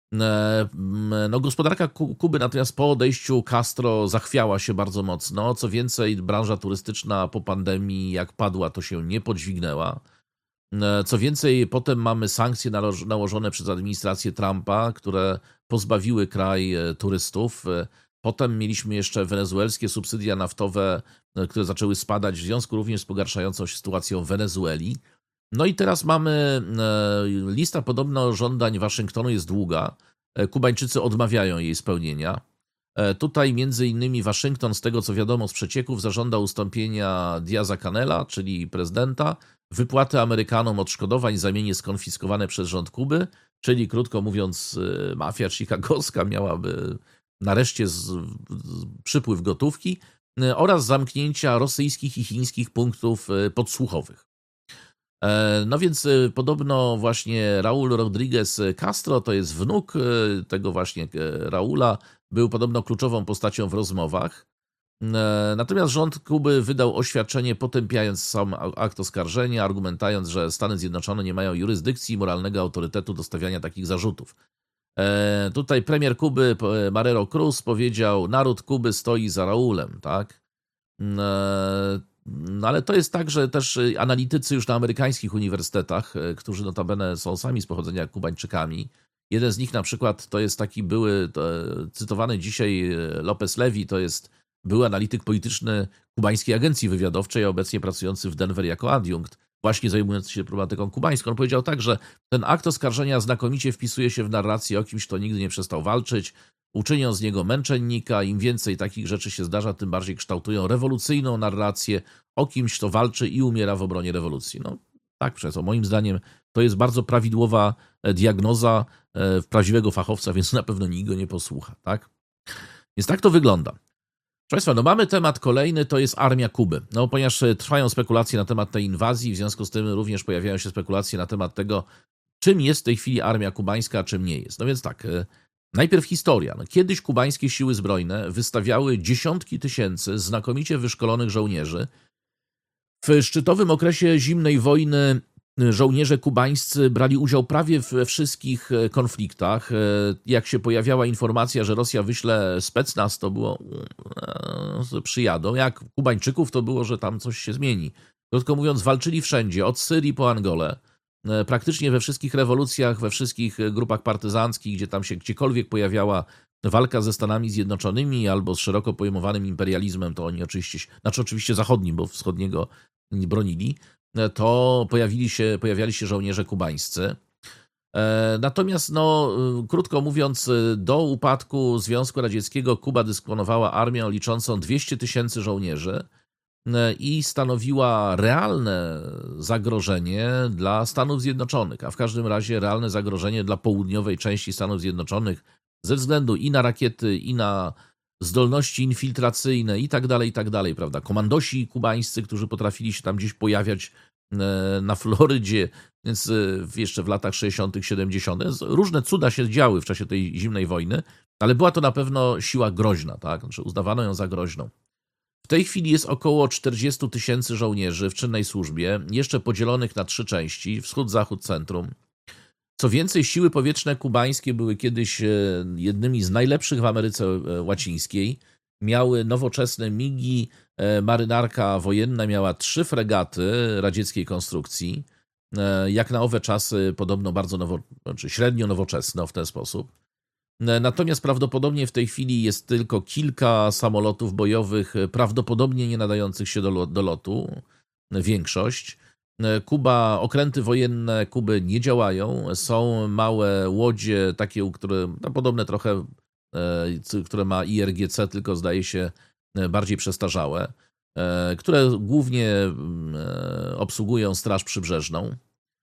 No, gospodarka Kuby natomiast po odejściu Castro zachwiała się bardzo mocno. Co więcej, branża turystyczna po pandemii, jak padła, to się nie podźwignęła. Co więcej, potem mamy sankcje nałożone przez administrację Trumpa, które pozbawiły kraj turystów. Potem mieliśmy jeszcze wenezuelskie subsydia naftowe, które zaczęły spadać w związku również z pogarszającą się sytuacją w Wenezueli. No i teraz mamy lista podobno żądań Waszyngtonu jest długa. Kubańczycy odmawiają jej spełnienia. Tutaj między innymi Waszyngton, z tego co wiadomo z przecieków, zażądał ustąpienia Diaza-Canela, czyli prezydenta, wypłaty Amerykanom odszkodowań za mienie skonfiskowane przez rząd Kuby, czyli krótko mówiąc mafia chicagowska miałaby nareszcie przypływ gotówki oraz zamknięcia rosyjskich i chińskich punktów podsłuchowych. No więc podobno właśnie Raúl Rodríguez Castro, to jest wnuk tego właśnie Raula, był podobno kluczową postacią w rozmowach. Natomiast rząd Kuby wydał oświadczenie potępiając sam akt oskarżenia, argumentując, że Stany Zjednoczone nie mają jurysdykcji i moralnego autorytetu do stawiania takich zarzutów. Tutaj premier Kuby, Marrero Cruz, powiedział, naród Kuby stoi za Raulem, tak? No ale to jest tak, że też analitycy już na amerykańskich uniwersytetach, którzy notabene są sami z pochodzenia Kubańczykami, jeden z nich na przykład to jest taki cytowany dzisiaj Lopez Levy, to jest były analityk polityczny kubańskiej agencji wywiadowczej, a obecnie pracujący w Denver jako adiunkt, właśnie zajmujący się problematyką kubańską. On powiedział tak, że ten akt oskarżenia znakomicie wpisuje się w narrację o kimś, kto nigdy nie przestał walczyć, uczynią z niego męczennika, im więcej takich rzeczy się zdarza, tym bardziej kształtują rewolucyjną narrację o kimś, kto walczy i umiera w obronie rewolucji. No tak, przez to moim zdaniem to jest bardzo prawidłowa diagnoza prawdziwego fachowca, więc na pewno nikt go nie posłucha, tak? Więc tak to wygląda. Proszę Państwa, no mamy temat kolejny, to jest armia Kuby. No ponieważ trwają spekulacje na temat tej inwazji, w związku z tym również pojawiają się spekulacje na temat tego, czym jest w tej chwili armia kubańska, a czym nie jest. No więc tak, najpierw historia. No, kiedyś kubańskie siły zbrojne wystawiały dziesiątki tysięcy znakomicie wyszkolonych żołnierzy. W szczytowym okresie zimnej wojny żołnierze kubańscy brali udział prawie we wszystkich konfliktach. Jak się pojawiała informacja, że Rosja wyśle specnaz, to było przyjadą. Jak Kubańczyków, to było, że tam coś się zmieni. Krótko mówiąc, walczyli wszędzie, od Syrii po Angolę. Praktycznie we wszystkich rewolucjach, we wszystkich grupach partyzanckich, gdzie tam się gdziekolwiek pojawiała walka ze Stanami Zjednoczonymi albo z szeroko pojmowanym imperializmem, to oni oczywiście zachodnim, bo wschodniego nie bronili, to pojawiali się żołnierze kubańscy. Natomiast, no, krótko mówiąc, do upadku Związku Radzieckiego Kuba dysponowała armią liczącą 200 tysięcy żołnierzy i stanowiła realne zagrożenie dla Stanów Zjednoczonych, a w każdym razie realne zagrożenie dla południowej części Stanów Zjednoczonych ze względu i na rakiety, i na zdolności infiltracyjne i tak dalej, prawda? Komandosi kubańscy, którzy potrafili się tam gdzieś pojawiać na Florydzie, więc jeszcze w latach 60., 70. Różne cuda się działy w czasie tej zimnej wojny, ale była to na pewno siła groźna, tak? Znaczy uznawano ją za groźną. W tej chwili jest około 40 tysięcy żołnierzy w czynnej służbie, jeszcze podzielonych na 3 części, wschód, zachód, centrum. Co więcej, siły powietrzne kubańskie były kiedyś jednymi z najlepszych w Ameryce Łacińskiej. Miały nowoczesne migi, marynarka wojenna miała 3 fregaty radzieckiej konstrukcji. Jak na owe czasy podobno bardzo średnio nowoczesne w ten sposób. Natomiast prawdopodobnie w tej chwili jest tylko kilka samolotów bojowych, prawdopodobnie nie nadających się do lotu, większość. Okręty wojenne Kuby nie działają, są małe łodzie, takie, które podobne trochę, które ma IRGC, tylko zdaje się bardziej przestarzałe, które głównie obsługują Straż Przybrzeżną.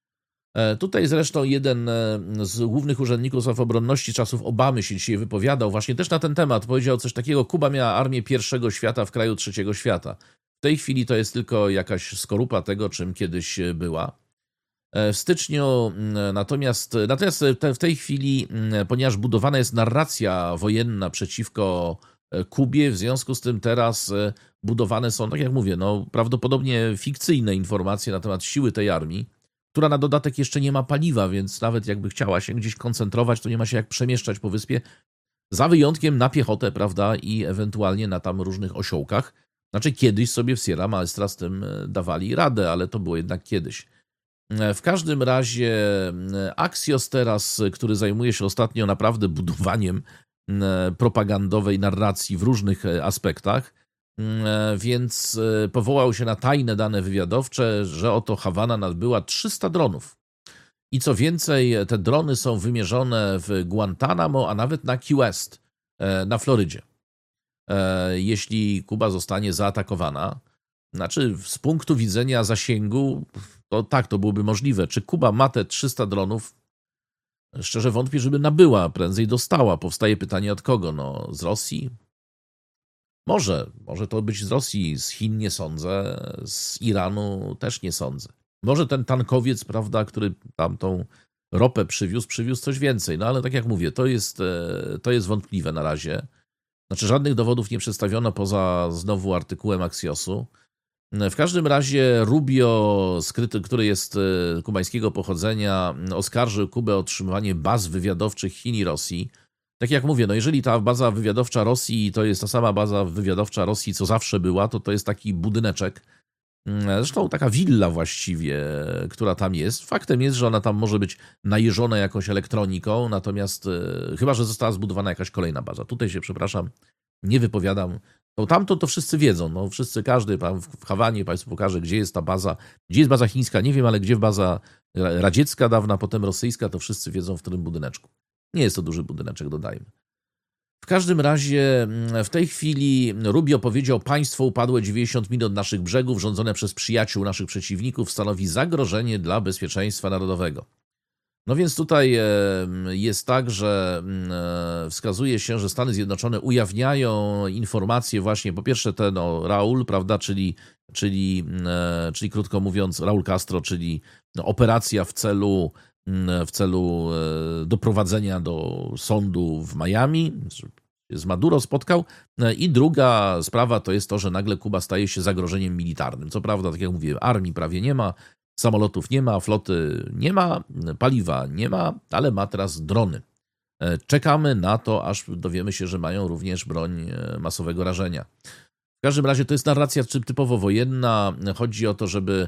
Tutaj zresztą jeden z głównych urzędników spraw obronności czasów Obamy się dzisiaj wypowiadał właśnie też na ten temat. Powiedział coś takiego, Kuba miała armię pierwszego świata w kraju trzeciego świata. W tej chwili to jest tylko jakaś skorupa tego, czym kiedyś była. W styczniu natomiast w tej chwili, ponieważ budowana jest narracja wojenna przeciwko Kubie, w związku z tym teraz budowane są, tak jak mówię, no, prawdopodobnie fikcyjne informacje na temat siły tej armii, która na dodatek jeszcze nie ma paliwa, więc nawet jakby chciała się gdzieś koncentrować, to nie ma się jak przemieszczać po wyspie, za wyjątkiem na piechotę, prawda, i ewentualnie na tam różnych osiołkach. Znaczy kiedyś sobie w Sierra Maestra z tym dawali radę, ale to było jednak kiedyś. W każdym razie Axios teraz, który zajmuje się ostatnio naprawdę budowaniem propagandowej narracji w różnych aspektach, więc powołał się na tajne dane wywiadowcze, że oto Hawana nabyła 300 dronów. I co więcej, te drony są wymierzone w Guantanamo, a nawet na Key West, na Florydzie. Jeśli Kuba zostanie zaatakowana, znaczy z punktu widzenia zasięgu, to tak, to byłoby możliwe. Czy Kuba ma te 300 dronów? Szczerze wątpię, żeby nabyła, prędzej dostała. Powstaje pytanie od kogo? No, z Rosji? Może to być z Rosji, z Chin nie sądzę, z Iranu też nie sądzę. Może ten tankowiec, prawda, który tam tą ropę przywiózł coś więcej. No ale tak jak mówię, to jest wątpliwe na razie. Znaczy żadnych dowodów nie przedstawiono poza znowu artykułem Axiosu. W każdym razie Rubio, który jest kubańskiego pochodzenia, oskarżył Kubę o otrzymywanie baz wywiadowczych Chin i Rosji. Tak jak mówię, no jeżeli ta baza wywiadowcza Rosji to jest ta sama baza wywiadowcza Rosji, co zawsze była, to jest taki budyneczek, zresztą taka willa właściwie, która tam jest. Faktem jest, że ona tam może być najeżona jakąś elektroniką, natomiast chyba że została zbudowana jakaś kolejna baza. Tutaj się, przepraszam, nie wypowiadam. No tamto to wszyscy wiedzą, no wszyscy, każdy pan w Hawanie Państwu pokaże, gdzie jest ta baza, gdzie jest baza chińska, nie wiem, ale gdzie baza radziecka dawna, potem rosyjska, to wszyscy wiedzą, w którym budyneczku. Nie jest to duży budyneczek, dodajmy. W każdym razie w tej chwili Rubio powiedział: państwo upadłe 90 mil od naszych brzegów, rządzone przez przyjaciół naszych przeciwników, stanowi zagrożenie dla bezpieczeństwa narodowego. No więc tutaj jest tak, że wskazuje się, że Stany Zjednoczone ujawniają informacje właśnie, po pierwsze ten Raul, prawda, czyli krótko mówiąc Raul Castro, czyli operacja w celu doprowadzenia do sądu w Miami, z Maduro spotkał. I druga sprawa to jest to, że nagle Kuba staje się zagrożeniem militarnym. Co prawda, tak jak mówiłem, armii prawie nie ma, samolotów nie ma, floty nie ma, paliwa nie ma, ale ma teraz drony. Czekamy na to, aż dowiemy się, że mają również broń masowego rażenia. W każdym razie to jest narracja typowo wojenna. Chodzi o to,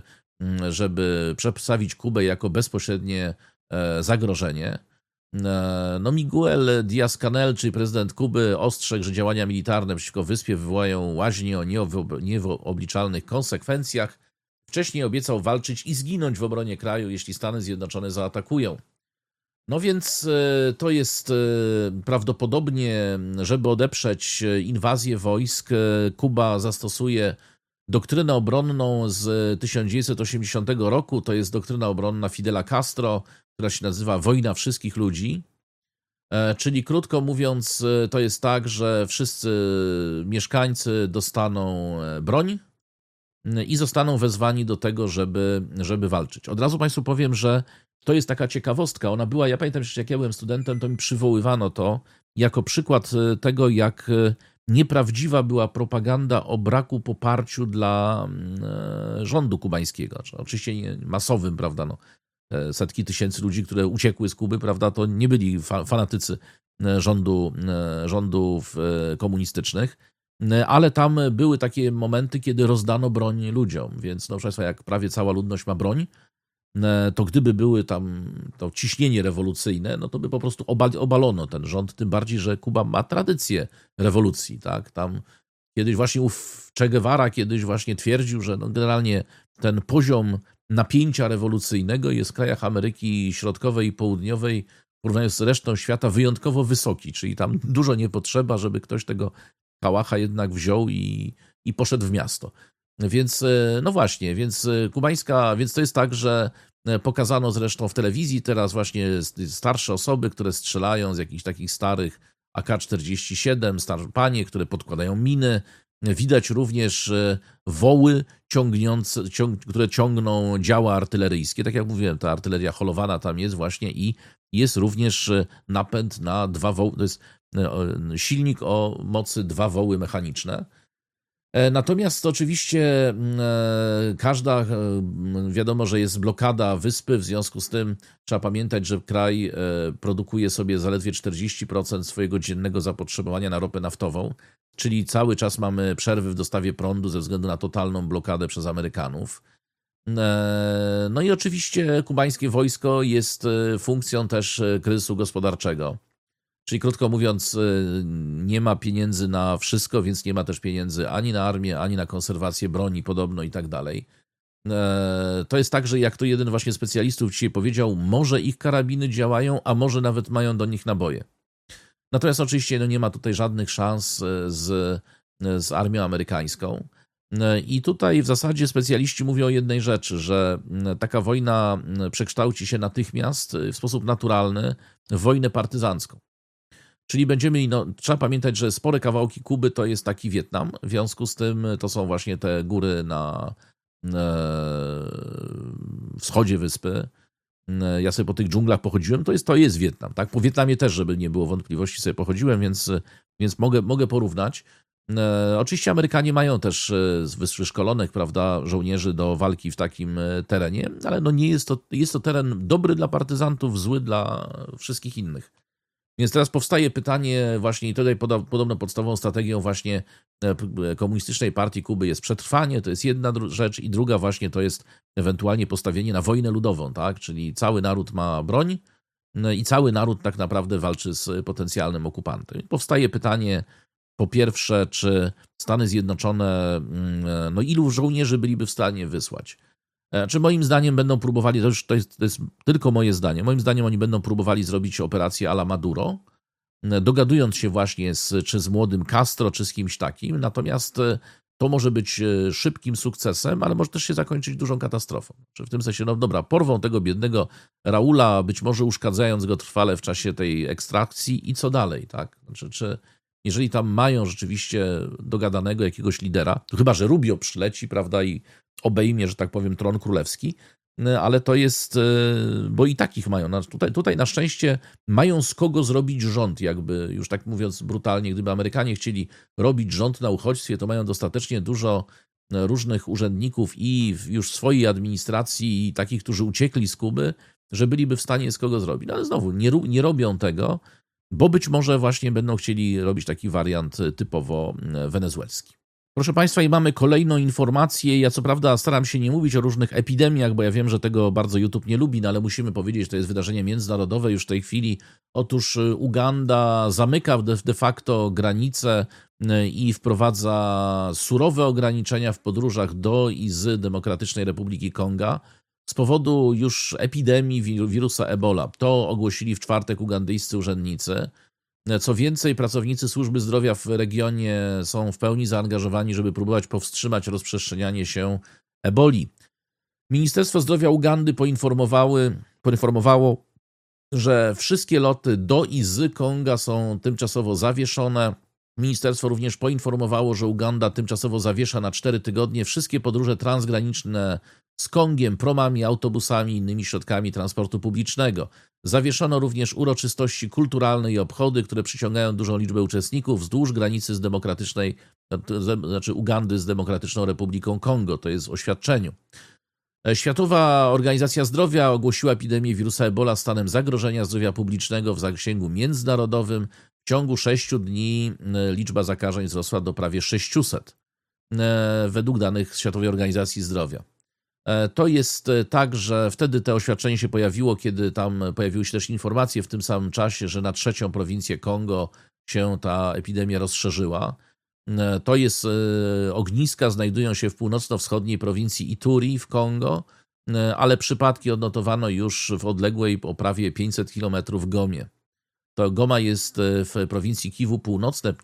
żeby przedstawić Kubę jako bezpośrednie zagrożenie. No Miguel Díaz-Canel, czyli prezydent Kuby, ostrzegł, że działania militarne przeciwko wyspie wywołają łaźnie o nieobliczalnych konsekwencjach. Wcześniej obiecał walczyć i zginąć w obronie kraju, jeśli Stany Zjednoczone zaatakują. No więc to jest prawdopodobnie, żeby odeprzeć inwazję wojsk, Kuba zastosuje doktrynę obronną z 1980 roku. To jest doktryna obronna Fidela Castro, która się nazywa wojna wszystkich ludzi. Czyli krótko mówiąc, to jest tak, że wszyscy mieszkańcy dostaną broń i zostaną wezwani do tego, żeby walczyć. Od razu Państwu powiem, że to jest taka ciekawostka. Ona była, ja pamiętam, że jak ja byłem studentem, to mi przywoływano to jako przykład tego, jak nieprawdziwa była propaganda o braku poparciu dla rządu kubańskiego. Oczywiście nie masowym, prawda, no. Setki tysięcy ludzi, które uciekły z Kuby, prawda, to nie byli fanatycy rządów komunistycznych, ale tam były takie momenty, kiedy rozdano broń ludziom, więc no, proszę Państwa, jak prawie cała ludność ma broń, to gdyby były tam to ciśnienie rewolucyjne, no to by po prostu obalono ten rząd, tym bardziej, że Kuba ma tradycję rewolucji, tak, tam kiedyś właśnie Che Guevara kiedyś właśnie twierdził, że no generalnie ten poziom napięcia rewolucyjnego jest w krajach Ameryki Środkowej i Południowej w porównaniu z resztą świata wyjątkowo wysoki, czyli tam dużo nie potrzeba, żeby ktoś tego kałacha jednak wziął i poszedł w miasto. Więc no właśnie, więc więc to jest tak, że pokazano zresztą w telewizji teraz właśnie starsze osoby, które strzelają z jakichś takich starych AK-47, starsze panie, które podkładają miny. Widać również woły które ciągną działa artyleryjskie. Tak jak mówiłem, ta artyleria holowana tam jest właśnie i jest również napęd na 2 woły. To jest silnik o mocy 2 woły mechaniczne. Natomiast oczywiście wiadomo, że jest blokada wyspy, w związku z tym trzeba pamiętać, że kraj produkuje sobie zaledwie 40% swojego dziennego zapotrzebowania na ropę naftową, czyli cały czas mamy przerwy w dostawie prądu ze względu na totalną blokadę przez Amerykanów. No i oczywiście kubańskie wojsko jest funkcją też kryzysu gospodarczego. Czyli krótko mówiąc, nie ma pieniędzy na wszystko, więc nie ma też pieniędzy ani na armię, ani na konserwację broni podobno i tak dalej. To jest tak, że jak to jeden właśnie specjalistów dzisiaj powiedział, może ich karabiny działają, a może nawet mają do nich naboje. Natomiast oczywiście no, nie ma tutaj żadnych szans z armią amerykańską. I tutaj w zasadzie specjaliści mówią o jednej rzeczy, że taka wojna przekształci się natychmiast w sposób naturalny w wojnę partyzancką. Czyli trzeba pamiętać, że spore kawałki Kuby to jest taki Wietnam, w związku z tym to są właśnie te góry na wschodzie wyspy. Ja sobie po tych dżunglach pochodziłem, to jest Wietnam, tak? Po Wietnamie też, żeby nie było wątpliwości, sobie pochodziłem, więc więc mogę porównać. Oczywiście Amerykanie mają też wyszkolonych, prawda, żołnierzy do walki w takim terenie, ale no nie jest to teren dobry dla partyzantów, zły dla wszystkich innych. Więc teraz powstaje pytanie właśnie i tutaj podobno podstawową strategią właśnie komunistycznej partii Kuby jest przetrwanie, to jest jedna rzecz i druga właśnie to jest ewentualnie postawienie na wojnę ludową, tak? Czyli cały naród ma broń i cały naród tak naprawdę walczy z potencjalnym okupantem. Powstaje pytanie po pierwsze, czy Stany Zjednoczone, no ilu żołnierzy byliby w stanie wysłać? Czy moim zdaniem będą próbowali, to jest tylko moje zdanie, moim zdaniem oni będą próbowali zrobić operację à la Maduro, dogadując się właśnie czy z młodym Castro, czy z kimś takim, natomiast to może być szybkim sukcesem, ale może też się zakończyć dużą katastrofą. Czy w tym sensie, no dobra, porwą tego biednego Raula, być może uszkadzając go trwale w czasie tej ekstrakcji i co dalej, tak? Znaczy, czy jeżeli tam mają rzeczywiście dogadanego jakiegoś lidera, to chyba że Rubio przyleci, prawda, i obejmie, że tak powiem, tron królewski, ale to jest, bo i takich mają. Tutaj na szczęście mają z kogo zrobić rząd, jakby już tak mówiąc brutalnie, gdyby Amerykanie chcieli robić rząd na uchodźstwie, to mają dostatecznie dużo różnych urzędników i już w swojej administracji i takich, którzy uciekli z Kuby, że byliby w stanie z kogo zrobić. No ale znowu, nie robią tego, bo być może właśnie będą chcieli robić taki wariant typowo wenezuelski. Proszę Państwa, i mamy kolejną informację. Ja co prawda staram się nie mówić o różnych epidemiach, bo ja wiem, że tego bardzo YouTube nie lubi, no ale musimy powiedzieć, że to jest wydarzenie międzynarodowe już w tej chwili. Otóż Uganda zamyka de facto granice i wprowadza surowe ograniczenia w podróżach do i z Demokratycznej Republiki Konga z powodu już epidemii wirusa Ebola. To ogłosili w czwartek ugandyjscy urzędnicy. Co więcej, pracownicy służby zdrowia w regionie są w pełni zaangażowani, żeby próbować powstrzymać rozprzestrzenianie się eboli. Ministerstwo Zdrowia Ugandy poinformowało, że wszystkie loty do i z Konga są tymczasowo zawieszone. Ministerstwo również poinformowało, że Uganda tymczasowo zawiesza na 4 tygodnie wszystkie podróże transgraniczne z Kongiem, promami, autobusami i innymi środkami transportu publicznego. Zawieszono również uroczystości kulturalne i obchody, które przyciągają dużą liczbę uczestników wzdłuż granicy Ugandy z Demokratyczną Republiką Kongo. To jest w oświadczeniu. Światowa Organizacja Zdrowia ogłosiła epidemię wirusa Ebola stanem zagrożenia zdrowia publicznego w zasięgu międzynarodowym. W ciągu 6 dni liczba zakażeń wzrosła do prawie 600 według danych Światowej Organizacji Zdrowia. To jest tak, że wtedy to oświadczenie się pojawiło, kiedy tam pojawiły się też informacje w tym samym czasie, że na 3. prowincję Kongo się ta epidemia rozszerzyła. To jest, ogniska znajdują się w północno-wschodniej prowincji Ituri w Kongo, ale przypadki odnotowano już w odległej o prawie 500 km Gomie. To Goma jest w prowincji Kiwu Północne.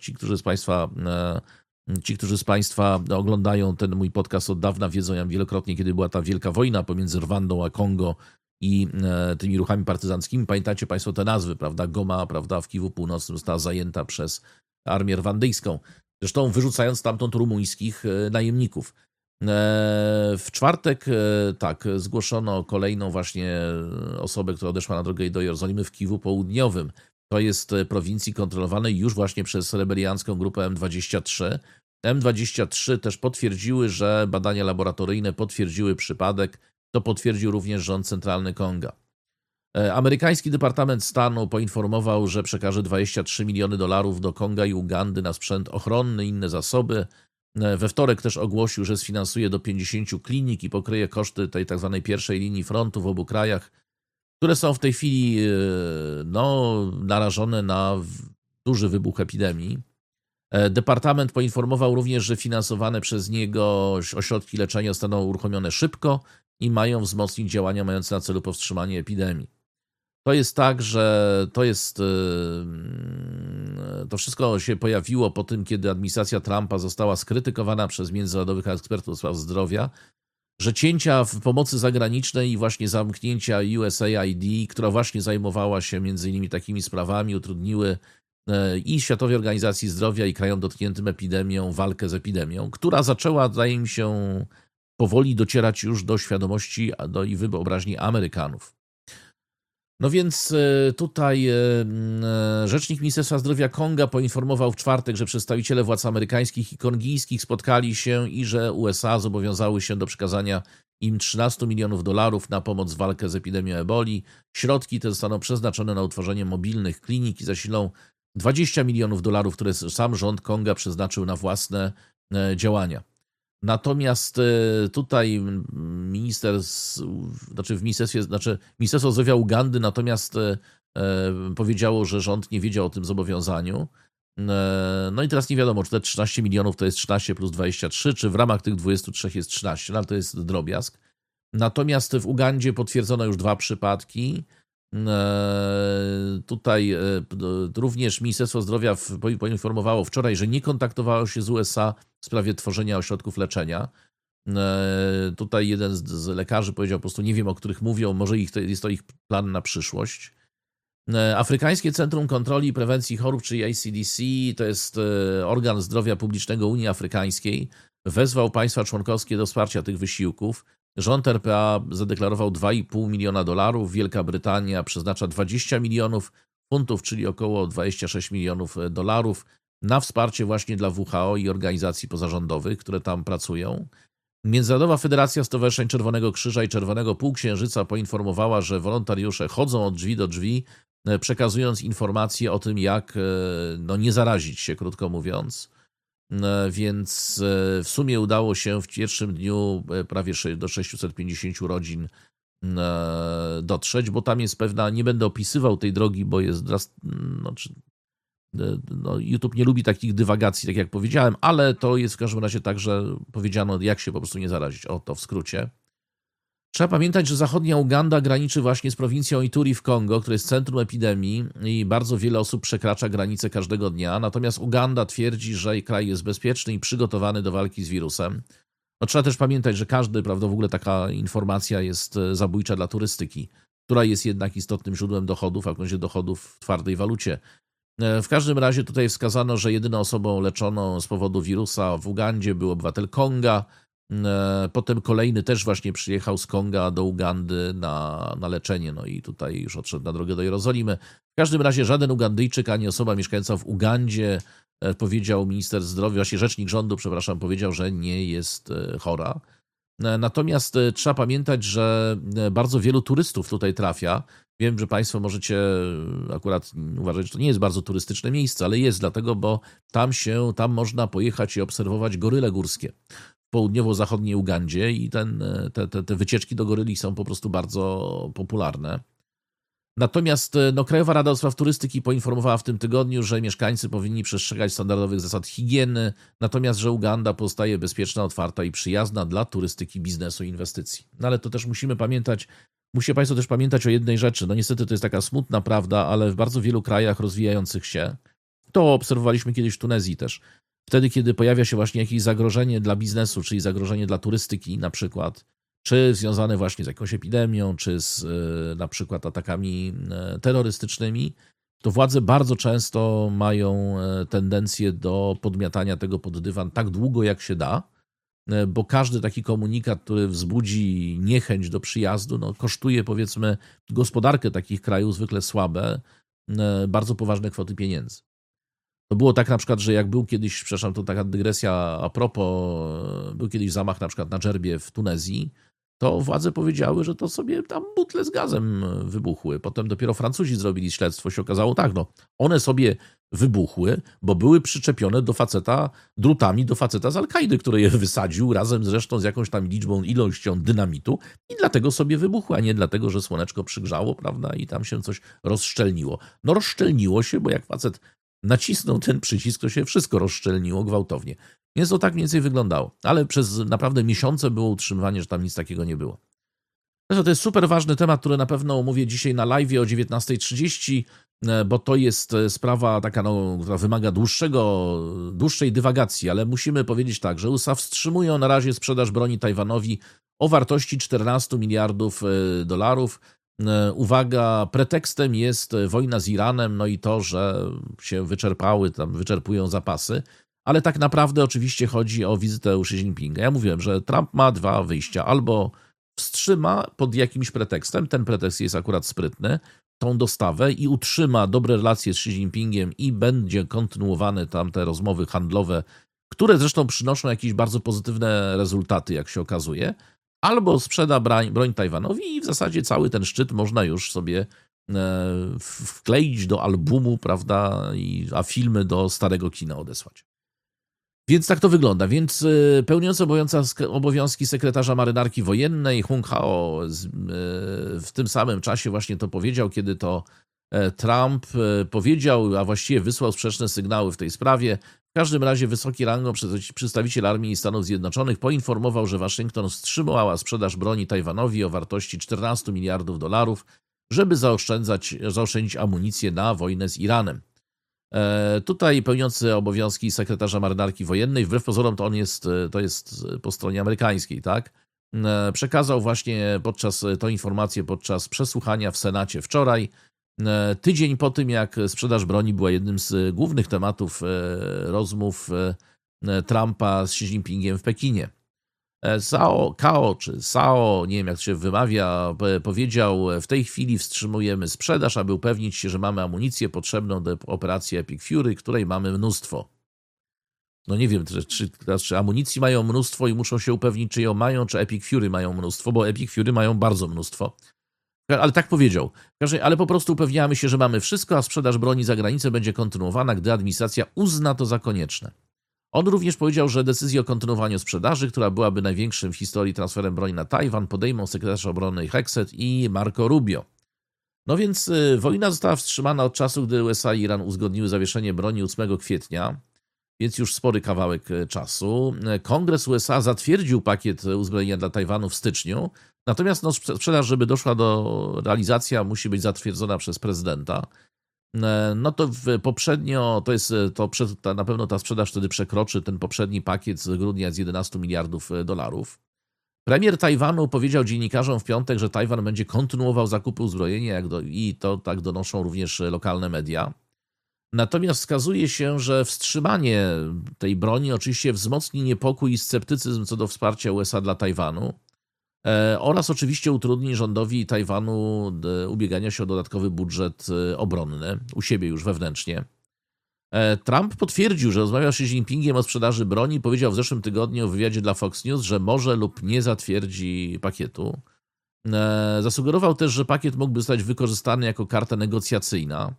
Ci, którzy z Państwa oglądają ten mój podcast od dawna, wiedzą jak wielokrotnie, kiedy była ta wielka wojna pomiędzy Rwandą a Kongo i tymi ruchami partyzanckimi. Pamiętacie Państwo te nazwy, prawda? Goma, prawda, w Kiwu Północnym została zajęta przez armię rwandyjską. Zresztą wyrzucając stamtąd rumuńskich najemników. W czwartek zgłoszono kolejną właśnie osobę, która odeszła na drogę do Jerozolimy w Kiwu Południowym. To jest prowincji kontrolowanej już właśnie przez rebeliancką grupę M23. M23 też potwierdziły, że badania laboratoryjne potwierdziły przypadek. To potwierdził również rząd centralny Konga. Amerykański Departament Stanu poinformował, że przekaże $23 miliony do Konga i Ugandy na sprzęt ochronny i inne zasoby. We wtorek też ogłosił, że sfinansuje do 50 klinik i pokryje koszty tej tzw. pierwszej linii frontu w obu krajach, które są w tej chwili narażone na duży wybuch epidemii. Departament poinformował również, że finansowane przez niego ośrodki leczenia zostaną uruchomione szybko i mają wzmocnić działania mające na celu powstrzymanie epidemii. To jest tak, że to wszystko się pojawiło po tym, kiedy administracja Trumpa została skrytykowana przez międzynarodowych ekspertów do spraw zdrowia, że cięcia w pomocy zagranicznej i właśnie zamknięcia USAID, która właśnie zajmowała się między innymi takimi sprawami, utrudniły i Światowej Organizacji Zdrowia i krajom dotkniętym epidemią walkę z epidemią, która zaczęła, zdaje mi się, powoli docierać już do świadomości i wyobraźni Amerykanów. No więc tutaj rzecznik Ministerstwa Zdrowia Konga poinformował w czwartek, że przedstawiciele władz amerykańskich i kongijskich spotkali się i że USA zobowiązały się do przekazania im $13 milionów na pomoc w walkę z epidemią eboli. Środki te zostaną przeznaczone na utworzenie mobilnych klinik i zasilą $20 milionów, które sam rząd Konga przeznaczył na własne działania. Natomiast tutaj Ministerstwo Zdrowia Ugandy natomiast powiedziało, że rząd nie wiedział o tym zobowiązaniu. No i teraz nie wiadomo, czy te 13 milionów to jest 13 plus 23, czy w ramach tych 23 jest 13, no ale to jest drobiazg. Natomiast w Ugandzie potwierdzono już 2 przypadki. Tutaj również Ministerstwo Zdrowia poinformowało wczoraj, że nie kontaktowało się z USA w sprawie tworzenia ośrodków leczenia. Tutaj jeden z lekarzy powiedział po prostu, nie wiem, o których mówią, może jest to ich plan na przyszłość. Afrykańskie Centrum Kontroli i Prewencji Chorób, czyli ACDC, to jest organ zdrowia publicznego Unii Afrykańskiej, wezwał państwa członkowskie do wsparcia tych wysiłków. Rząd RPA zadeklarował $2,5 miliona, Wielka Brytania przeznacza 20 milionów funtów, czyli około $26 milionów na wsparcie właśnie dla WHO i organizacji pozarządowych, które tam pracują. Międzynarodowa Federacja Stowarzyszeń Czerwonego Krzyża i Czerwonego Półksiężyca poinformowała, że wolontariusze chodzą od drzwi do drzwi, przekazując informacje o tym, jak nie zarazić się, krótko mówiąc. Więc w sumie udało się w pierwszym dniu prawie do 650 rodzin dotrzeć, bo tam jest pewna, nie będę opisywał tej drogi, bo jest, YouTube nie lubi takich dywagacji, tak jak powiedziałem, ale to jest w każdym razie tak, że powiedziano, jak się po prostu nie zarazić. O, to w skrócie. Trzeba pamiętać, że zachodnia Uganda graniczy właśnie z prowincją Ituri w Kongo, które jest centrum epidemii i bardzo wiele osób przekracza granicę każdego dnia. Natomiast Uganda twierdzi, że kraj jest bezpieczny i przygotowany do walki z wirusem. No, trzeba też pamiętać, że w ogóle taka informacja jest zabójcza dla turystyki, która jest jednak istotnym źródłem dochodów, a w razie dochodów w twardej walucie. W każdym razie tutaj wskazano, że jedyną osobą leczoną z powodu wirusa w Ugandzie był obywatel Konga. Potem kolejny też właśnie przyjechał z Konga do Ugandy na leczenie, no i tutaj już odszedł na drogę do Jerozolimy. W każdym razie żaden Ugandyjczyk ani osoba mieszkająca w Ugandzie, powiedział minister zdrowia, właśnie rzecznik rządu, powiedział, że nie jest chora. Natomiast trzeba pamiętać, że bardzo wielu turystów tutaj trafia. Wiem, że Państwo możecie akurat uważać, że to nie jest bardzo turystyczne miejsce, ale jest dlatego, bo tam można pojechać i obserwować goryle górskie w południowo-zachodniej Ugandzie i te wycieczki do goryli są po prostu bardzo popularne. Natomiast Krajowa Rada do Spraw Turystyki poinformowała w tym tygodniu, że mieszkańcy powinni przestrzegać standardowych zasad higieny, natomiast że Uganda pozostaje bezpieczna, otwarta i przyjazna dla turystyki, biznesu i inwestycji. No ale to też musicie Państwo też pamiętać o jednej rzeczy. No niestety to jest taka smutna prawda, ale w bardzo wielu krajach rozwijających się, to obserwowaliśmy kiedyś w Tunezji też, wtedy kiedy pojawia się właśnie jakieś zagrożenie dla biznesu, czyli zagrożenie dla turystyki na przykład, czy związane właśnie z jakąś epidemią, czy z na przykład atakami terrorystycznymi, to władze bardzo często mają tendencję do podmiatania tego pod dywan tak długo, jak się da, bo każdy taki komunikat, który wzbudzi niechęć do przyjazdu, kosztuje, powiedzmy, gospodarkę takich krajów zwykle słabe, bardzo poważne kwoty pieniędzy. To było tak na przykład, że jak był kiedyś, przepraszam, to taka dygresja a propos, był kiedyś zamach na przykład na Dżerbie w Tunezji, to władze powiedziały, że to sobie tam butle z gazem wybuchły. Potem dopiero Francuzi zrobili śledztwo, się okazało tak, one sobie wybuchły, bo były przyczepione drutami do faceta z Al-Kaidy, który je wysadził razem zresztą z jakąś tam ilością dynamitu i dlatego sobie wybuchły, a nie dlatego, że słoneczko przygrzało, prawda, i tam się coś rozszczelniło. Rozszczelniło się, bo jak facet nacisnął ten przycisk, to się wszystko rozszczelniło gwałtownie. Więc to tak mniej więcej wyglądało. Ale przez naprawdę miesiące było utrzymywanie, że tam nic takiego nie było. Zresztą to jest super ważny temat, który na pewno omówię dzisiaj na live o 19:30, bo to jest sprawa taka, która wymaga dłuższej dywagacji, ale musimy powiedzieć tak, że USA wstrzymują na razie sprzedaż broni Tajwanowi o wartości $14 miliardów. Uwaga, pretekstem jest wojna z Iranem, i to, że się wyczerpują zapasy, ale tak naprawdę oczywiście chodzi o wizytę u Xi Jinpinga. Ja mówiłem, że Trump ma 2 wyjścia, albo wstrzyma pod jakimś pretekstem, ten pretekst jest akurat sprytny, tą dostawę i utrzyma dobre relacje z Xi Jinpingiem i będzie kontynuowane tam te rozmowy handlowe, które zresztą przynoszą jakieś bardzo pozytywne rezultaty, jak się okazuje, albo sprzeda broń Tajwanowi i w zasadzie cały ten szczyt można już sobie wkleić do albumu, prawda, a filmy do starego kina odesłać. Więc tak to wygląda. Więc pełniący obowiązki sekretarza marynarki wojennej Hung Hao w tym samym czasie właśnie to powiedział, kiedy to Trump powiedział, a właściwie wysłał sprzeczne sygnały w tej sprawie. W każdym razie wysoki rangą przedstawiciel Armii Stanów Zjednoczonych poinformował, że Waszyngton wstrzymała sprzedaż broni Tajwanowi o wartości $14 miliardów, żeby zaoszczędzić amunicję na wojnę z Iranem. Tutaj pełniący obowiązki sekretarza marynarki wojennej, wbrew pozorom to jest po stronie amerykańskiej, tak? Przekazał właśnie tą informację podczas przesłuchania w Senacie wczoraj, tydzień po tym, jak sprzedaż broni była jednym z głównych tematów rozmów Trumpa z Xi Jinpingiem w Pekinie. Sao, nie wiem jak to się wymawia, powiedział: w tej chwili wstrzymujemy sprzedaż, aby upewnić się, że mamy amunicję potrzebną do operacji Epic Fury, której mamy mnóstwo. No nie wiem, czy amunicji mają mnóstwo i muszą się upewnić, czy ją mają, czy Epic Fury mają mnóstwo, bo Epic Fury mają bardzo mnóstwo. Ale tak powiedział. Ale po prostu upewniamy się, że mamy wszystko, a sprzedaż broni za granicę będzie kontynuowana, gdy administracja uzna to za konieczne. On również powiedział, że decyzję o kontynuowaniu sprzedaży, która byłaby największym w historii transferem broni na Tajwan, podejmą sekretarz obrony Hegseth i Marco Rubio. No więc wojna została wstrzymana od czasu, gdy USA i Iran uzgodniły zawieszenie broni 8 kwietnia, więc już spory kawałek czasu. Kongres USA zatwierdził pakiet uzbrojenia dla Tajwanu w styczniu, natomiast sprzedaż, żeby doszła do realizacji, musi być zatwierdzona przez prezydenta. No to poprzednio, na pewno ta sprzedaż wtedy przekroczy ten poprzedni pakiet z grudnia z $11 miliardów. Premier Tajwanu powiedział dziennikarzom w piątek, że Tajwan będzie kontynuował zakupy uzbrojenia i to tak donoszą również lokalne media. Natomiast wskazuje się, że wstrzymanie tej broni oczywiście wzmocni niepokój i sceptycyzm co do wsparcia USA dla Tajwanu oraz oczywiście utrudni rządowi Tajwanu ubiegania się o dodatkowy budżet obronny u siebie już wewnętrznie. Trump potwierdził, że rozmawiał z Xi Jinpingiem o sprzedaży broni. Powiedział w zeszłym tygodniu w wywiadzie dla Fox News, że może lub nie zatwierdzi pakietu. Zasugerował też, że pakiet mógłby zostać wykorzystany jako karta negocjacyjna.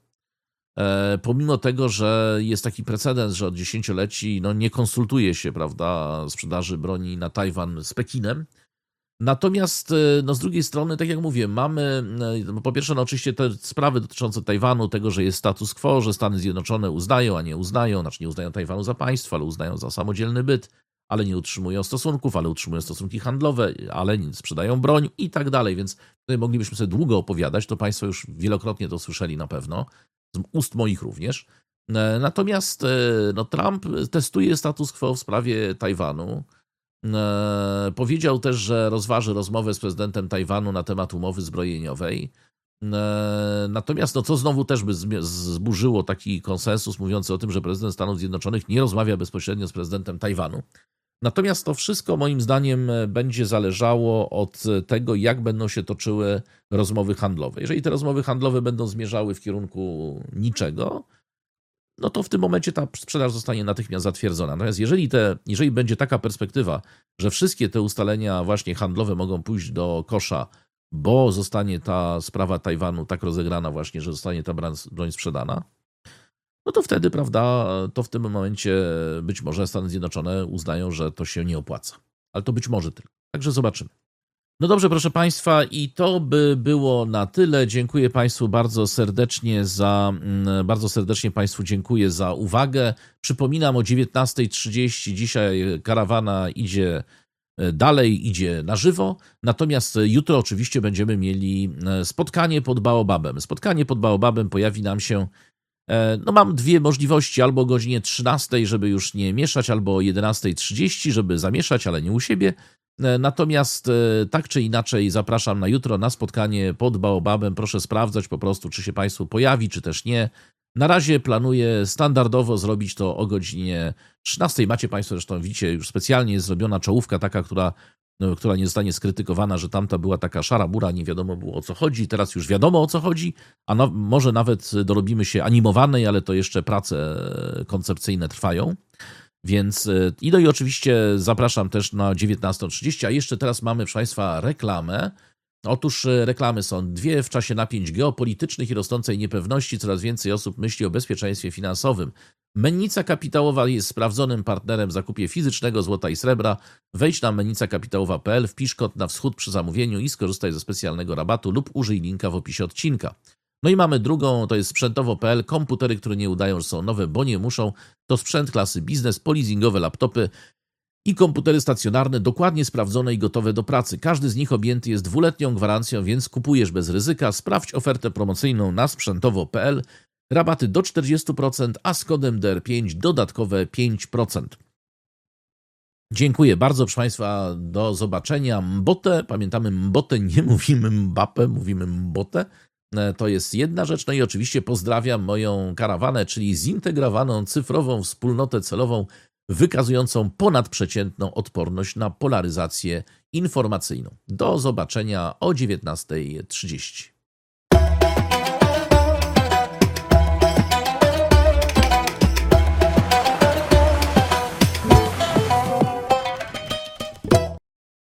Pomimo tego, że jest taki precedens, że od dziesięcioleci nie konsultuje się, prawda, sprzedaży broni na Tajwan z Pekinem. Natomiast z drugiej strony, tak jak mówię, mamy po pierwsze oczywiście te sprawy dotyczące Tajwanu, tego, że jest status quo, że Stany Zjednoczone uznają, a nie uznają, znaczy nie uznają Tajwanu za państwo, ale uznają za samodzielny byt, ale nie utrzymują stosunków, ale utrzymują stosunki handlowe, ale nie sprzedają broń i tak dalej, więc tutaj moglibyśmy sobie długo opowiadać, to Państwo już wielokrotnie to słyszeli na pewno, z ust moich również. Natomiast Trump testuje status quo w sprawie Tajwanu. Powiedział też, że rozważy rozmowę z prezydentem Tajwanu na temat umowy zbrojeniowej. Natomiast to znowu też by zburzyło taki konsensus mówiący o tym, że prezydent Stanów Zjednoczonych nie rozmawia bezpośrednio z prezydentem Tajwanu. Natomiast to wszystko moim zdaniem będzie zależało od tego, jak będą się toczyły rozmowy handlowe. Jeżeli te rozmowy handlowe będą zmierzały w kierunku niczego, no to w tym momencie ta sprzedaż zostanie natychmiast zatwierdzona. Natomiast jeżeli będzie taka perspektywa, że wszystkie te ustalenia właśnie handlowe mogą pójść do kosza, bo zostanie ta sprawa Tajwanu tak rozegrana właśnie, że zostanie ta broń sprzedana, no to wtedy, prawda, to w tym momencie być może Stany Zjednoczone uznają, że to się nie opłaca. Ale to być może tylko. Także zobaczymy. No dobrze, proszę Państwa, i to by było na tyle. Dziękuję Państwu bardzo serdecznie Państwu dziękuję za uwagę. Przypominam, o 19:30 dzisiaj karawana idzie dalej, idzie na żywo. Natomiast jutro oczywiście będziemy mieli spotkanie pod Baobabem. Spotkanie pod Baobabem pojawi nam się, mam dwie możliwości, albo o godzinie 13:00, żeby już nie mieszać, albo o 11:30, żeby zamieszać, ale nie u siebie. Natomiast tak czy inaczej zapraszam na jutro na spotkanie pod Baobabem. Proszę sprawdzać po prostu, czy się Państwu pojawi, czy też nie. Na razie planuję standardowo zrobić to o godzinie 13:00. Macie Państwo, zresztą widzicie, już specjalnie jest zrobiona czołówka taka, która która nie zostanie skrytykowana, że tamta była taka szara bura, nie wiadomo było o co chodzi, teraz już wiadomo o co chodzi, a może nawet dorobimy się animowanej, ale to jeszcze prace koncepcyjne trwają. Więc i oczywiście zapraszam też na 19:30, a jeszcze teraz mamy, proszę Państwa, reklamę. Otóż reklamy są dwie. W czasie napięć geopolitycznych i rosnącej niepewności coraz więcej osób myśli o bezpieczeństwie finansowym. Mennica Kapitałowa jest sprawdzonym partnerem w zakupie fizycznego złota i srebra. Wejdź na mennicakapitałowa.pl, wpisz kod na wschód przy zamówieniu i skorzystaj ze specjalnego rabatu lub użyj linka w opisie odcinka. No i mamy drugą, to jest sprzętowo.pl. Komputery, które nie udają, że są nowe, bo nie muszą. To sprzęt klasy biznes, polizingowe laptopy i komputery stacjonarne dokładnie sprawdzone i gotowe do pracy. Każdy z nich objęty jest 2-letnią gwarancją, więc kupujesz bez ryzyka. Sprawdź ofertę promocyjną na sprzętowo.pl. Rabaty do 40%, a z kodem DR5 dodatkowe 5%. Dziękuję bardzo, proszę Państwa. Do zobaczenia. Mbotę, pamiętamy Mbotę, nie mówimy Mbappé, mówimy Mbotę. To jest jedna rzecz. No i oczywiście pozdrawiam moją karawanę, czyli zintegrowaną cyfrową wspólnotę celową wykazującą ponadprzeciętną odporność na polaryzację informacyjną. Do zobaczenia o 19:30.